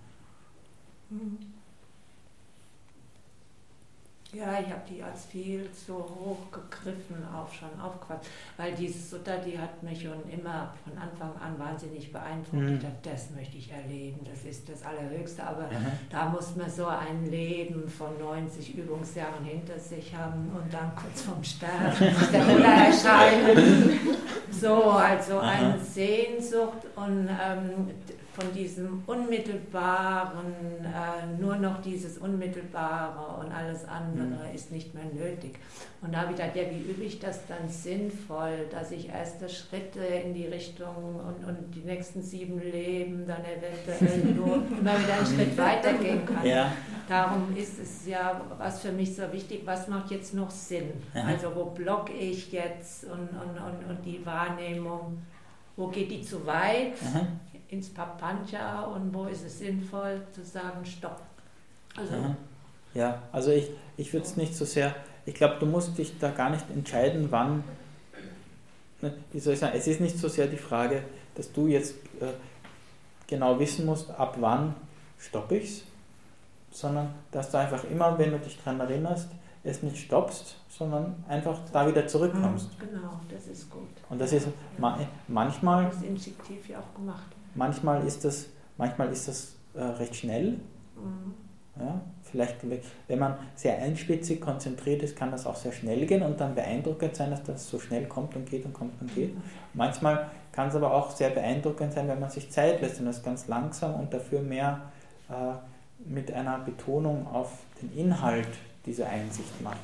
Ja, ich habe die als viel zu hoch gegriffen auch schon aufgefasst, weil diese Sutta, die hat mich schon immer von Anfang an wahnsinnig beeindruckt. Ich dachte, das möchte ich erleben, das ist das Allerhöchste, aber da muss man so ein Leben von 90 Übungsjahren hinter sich haben und dann kurz vorm Sterben erscheinen. So, also eine Sehnsucht und von diesem Unmittelbaren, nur noch dieses Unmittelbare und alles andere ist nicht mehr nötig. Und da habe ich gedacht, ja, wie übe ich das dann sinnvoll, dass ich erste Schritte in die Richtung und die nächsten 7 Leben dann eventuell nur immer wieder einen Schritt weitergehen kann. Ja. Darum ist es ja was für mich so wichtig, was macht jetzt noch Sinn? Also wo blocke ich jetzt und die Wahrnehmung, wo geht die zu weit? Ins Papancha und wo ist es sinnvoll zu sagen, stopp. Also Ja, also ich würde es nicht so sehr, ich glaube, du musst dich da gar nicht entscheiden, wann, wie soll ich sagen, es ist nicht so sehr die Frage, dass du jetzt genau wissen musst, ab wann stoppe ich es, sondern dass du einfach immer, wenn du dich daran erinnerst, es nicht stoppst, sondern einfach da wieder zurückkommst. Genau, das ist gut. Und das ist manchmal, das ist instinktiv ja auch gemacht. Manchmal ist das recht schnell. Ja, vielleicht, wenn man sehr einspitzig konzentriert ist, kann das auch sehr schnell gehen und dann beeindruckend sein, dass das so schnell kommt und geht und kommt und geht. Manchmal kann es aber auch sehr beeindruckend sein, wenn man sich Zeit lässt und das ganz langsam und dafür mehr mit einer Betonung auf den Inhalt dieser Einsicht macht.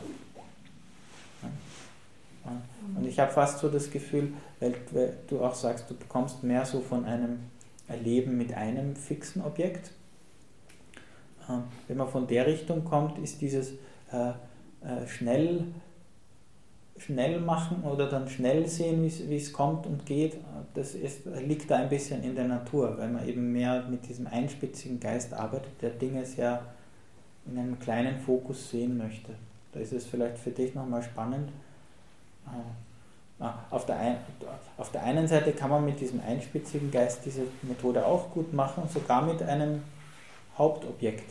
Ja. Und ich habe fast so das Gefühl, weil du auch sagst, du bekommst mehr so von einem Erleben mit einem fixen Objekt. Wenn man von der Richtung kommt, ist dieses schnell machen oder dann schnell sehen, wie es kommt und geht, liegt da ein bisschen in der Natur, weil man eben mehr mit diesem einspitzigen Geist arbeitet, der Dinge sehr in einem kleinen Fokus sehen möchte. Da ist es vielleicht für dich nochmal spannend. Auf der einen Seite kann man mit diesem einspitzigen Geist diese Methode auch gut machen, sogar mit einem Hauptobjekt.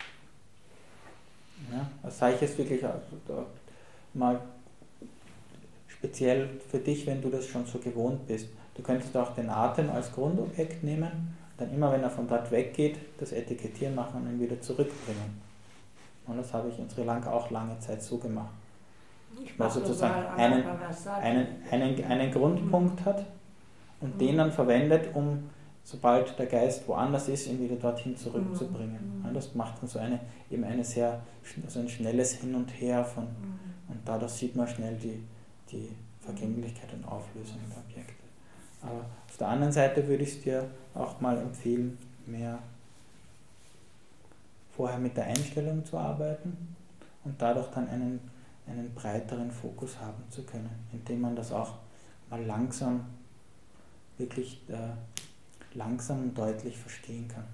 Ja, das sage ich jetzt wirklich mal speziell für dich, wenn du das schon so gewohnt bist. Du könntest auch den Atem als Grundobjekt nehmen, dann immer, wenn er von dort weggeht, das Etikettieren machen und ihn wieder zurückbringen. Und das habe ich in Sri Lanka auch lange Zeit so gemacht. Weil sozusagen einen Grundpunkt hat und den dann verwendet, um, sobald der Geist woanders ist, ihn wieder dorthin zurückzubringen. Ja, das macht dann so ein schnelles Hin und Her und dadurch sieht man schnell die Vergänglichkeit und Auflösung der Objekte. Aber auf der anderen Seite würde ich es dir auch mal empfehlen, mehr vorher mit der Einstellung zu arbeiten und dadurch dann einen breiteren Fokus haben zu können, indem man das auch mal langsam, wirklich langsam und deutlich verstehen kann.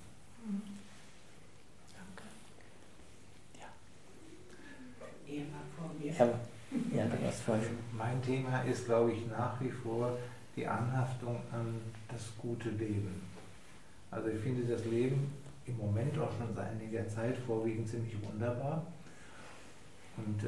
Danke. Ja, du warst falsch. Mein Thema ist, glaube ich, nach wie vor die Anhaftung an das gute Leben. Also ich finde das Leben im Moment auch schon seit einiger Zeit vorwiegend ziemlich wunderbar. Und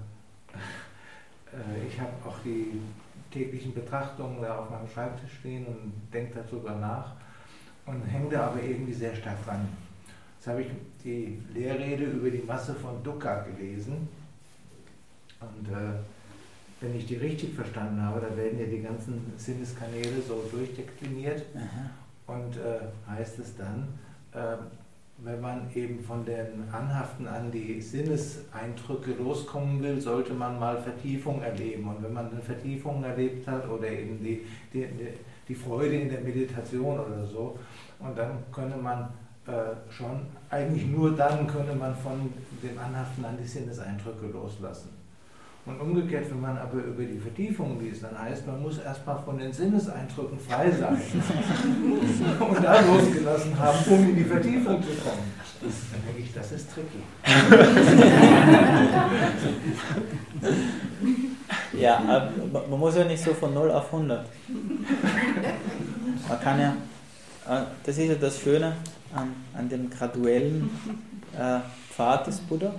ich habe auch die täglichen Betrachtungen da auf meinem Schreibtisch stehen und denke darüber nach und hänge da aber irgendwie sehr stark dran. Jetzt habe ich die Lehrrede über die Masse von Dukkha gelesen und wenn ich die richtig verstanden habe, da werden ja die ganzen Sinneskanäle so durchdekliniert und heißt es dann, wenn man eben von den Anhaften an die Sinneseindrücke loskommen will, sollte man mal Vertiefung erleben. Und wenn man eine Vertiefung erlebt hat oder eben die Freude in der Meditation oder so, und dann könne man eigentlich nur dann könne man von dem Anhaften an die Sinneseindrücke loslassen. Und umgekehrt, wenn man aber über die Vertiefung liest, dann heißt, man muss erstmal von den Sinneseindrücken frei sein und da losgelassen haben, um in die Vertiefung zu kommen. Dann denke ich, das ist tricky. Ja, aber man muss ja nicht so von 0 auf 100. Man kann ja, das ist ja das Schöne an dem graduellen Pfad des Buddha,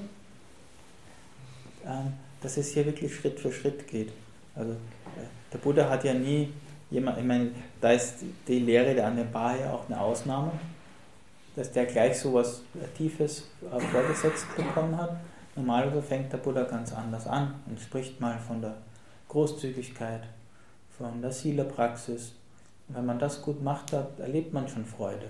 dass es hier wirklich Schritt für Schritt geht. Also der Buddha hat ja nie jemand, ich meine, da ist die Lehre der Anebaya auch eine Ausnahme, dass der gleich so was Tiefes vorgesetzt bekommen hat. Normalerweise fängt der Buddha ganz anders an und spricht mal von der Großzügigkeit, von der Sila-Praxis. Und wenn man das gut macht, da erlebt man schon Freude.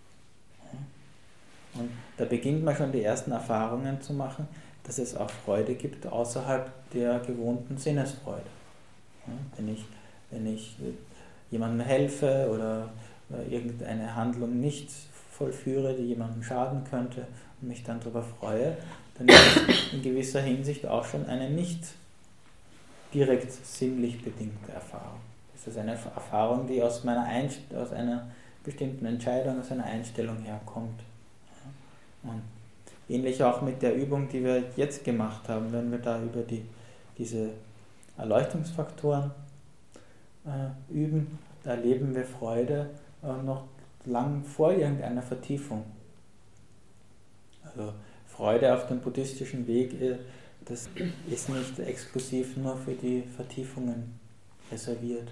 Und da beginnt man schon die ersten Erfahrungen zu machen, dass es auch Freude gibt außerhalb der gewohnten Sinnesfreude. Wenn ich jemandem helfe oder irgendeine Handlung nicht vollführe, die jemandem schaden könnte und mich dann darüber freue, dann ist es in gewisser Hinsicht auch schon eine nicht direkt sinnlich bedingte Erfahrung. Das ist eine Erfahrung, die aus einer bestimmten Entscheidung, aus einer Einstellung herkommt. Und ähnlich auch mit der Übung, die wir jetzt gemacht haben, wenn wir da über diese Erleuchtungsfaktoren üben, da erleben wir Freude noch lang vor irgendeiner Vertiefung. Also Freude auf dem buddhistischen Weg, das ist nicht exklusiv nur für die Vertiefungen reserviert.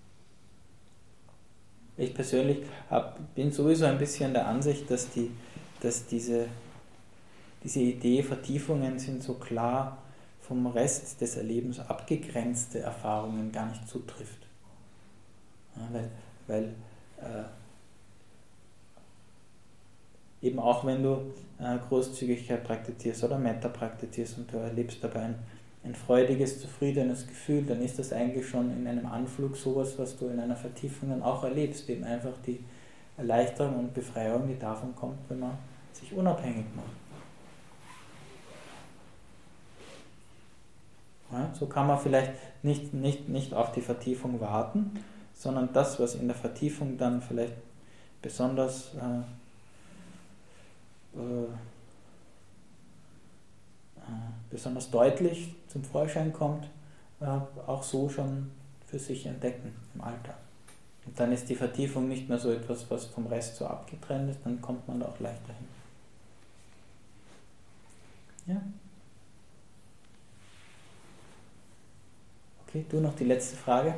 Ich persönlich bin sowieso ein bisschen der Ansicht, dass diese Idee, Vertiefungen sind so klar vom Rest des Erlebens abgegrenzte Erfahrungen gar nicht zutrifft. Ja, weil eben auch wenn du Großzügigkeit praktizierst oder Metta praktizierst und du erlebst dabei ein freudiges, zufriedenes Gefühl, dann ist das eigentlich schon in einem Anflug sowas, was du in einer Vertiefung dann auch erlebst, eben einfach die Erleichterung und Befreiung, die davon kommt, wenn man sich unabhängig macht. Ja, so kann man vielleicht nicht auf die Vertiefung warten, sondern das, was in der Vertiefung dann vielleicht besonders deutlich zum Vorschein kommt, auch so schon für sich entdecken im Alltag. Und dann ist die Vertiefung nicht mehr so etwas, was vom Rest so abgetrennt ist, dann kommt man da auch leichter hin. Ja? Okay, du noch die letzte Frage?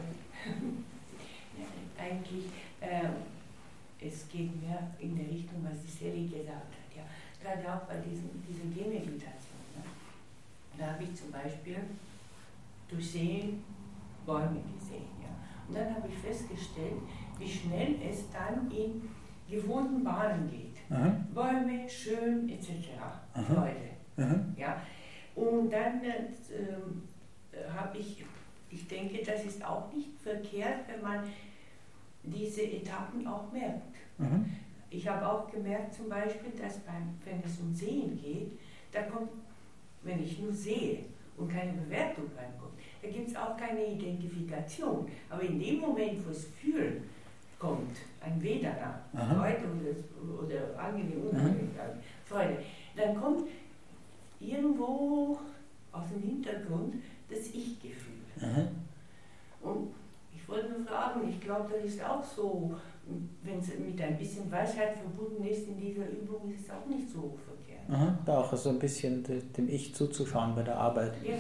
Ja, eigentlich, es geht mehr in der Richtung, was die Sally gesagt hat. Ja. Gerade auch bei dieser Gehmeditation. Ne? Da habe ich zum Beispiel durch Sehen Bäume gesehen. Ja. Und dann habe ich festgestellt, wie schnell es dann in gewohnten Bahnen geht. Aha. Bäume, schön, etc. Freude. Ja. Und dann habe ich denke, das ist auch nicht verkehrt, wenn man diese Etappen auch merkt. Ich habe auch gemerkt zum Beispiel, dass wenn es um Sehen geht, da kommt, wenn ich nur sehe und keine Bewertung reinkommt, da gibt es auch keine Identifikation. Aber in dem Moment, wo es Fühlen kommt, ein Vedana, Freude oder angenehm, unangenehm, Freude, dann kommt irgendwo aus dem Hintergrund das Ich-Gefühl. Und ich wollte nur fragen, ich glaube, das ist auch so, wenn es mit ein bisschen Weisheit verbunden ist in dieser Übung, ist es auch nicht so verkehrt. Da auch so ein bisschen dem Ich zuzuschauen bei der Arbeit. Ja,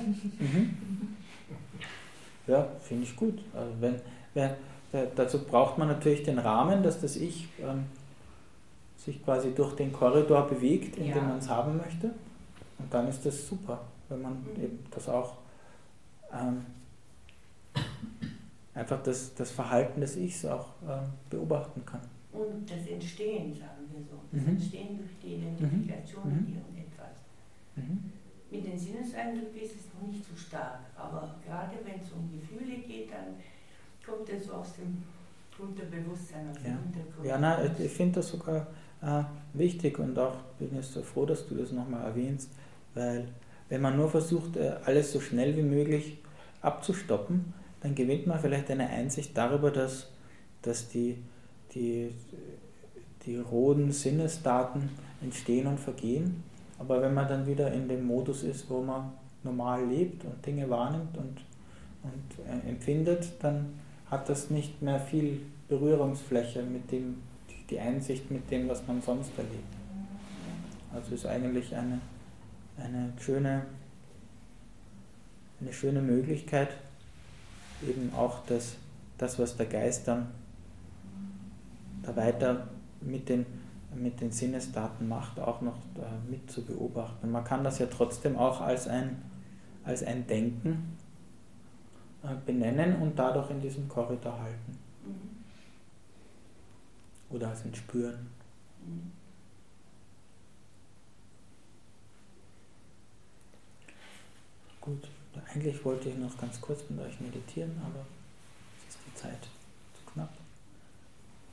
Ja, finde ich gut. Also dazu braucht man natürlich den Rahmen, dass das Ich sich quasi durch den Korridor bewegt, in dem man es haben möchte. Und dann ist das super, wenn man eben das auch einfach das Verhalten des Ichs auch beobachten kann. und das Entstehen, sagen wir so. Das Entstehen durch die Identifikation mit irgendetwas. Mit den Sinneseindrücken ist es noch nicht so stark, aber gerade wenn es um Gefühle geht, dann kommt es so aus dem Unterbewusstsein, aus dem Hintergrund. Ja, ich finde das sogar wichtig und auch bin ich so froh, dass du das nochmal erwähnst, weil wenn man nur versucht, alles so schnell wie möglich abzustoppen, dann gewinnt man vielleicht eine Einsicht darüber, dass die rohen Sinnesdaten entstehen und vergehen. Aber wenn man dann wieder in dem Modus ist, wo man normal lebt und Dinge wahrnimmt und empfindet, dann hat das nicht mehr viel Berührungsfläche mit dem, die Einsicht mit dem, was man sonst erlebt. Also ist eigentlich eine schöne Möglichkeit, eben auch das, was der Geist dann da weiter mit den Sinnesdaten macht, auch noch mit zu beobachten. Man kann das ja trotzdem auch als ein Denken benennen und dadurch in diesem Korridor halten. Oder als ein Spüren. Gut, eigentlich wollte ich noch ganz kurz mit euch meditieren, aber es ist die Zeit.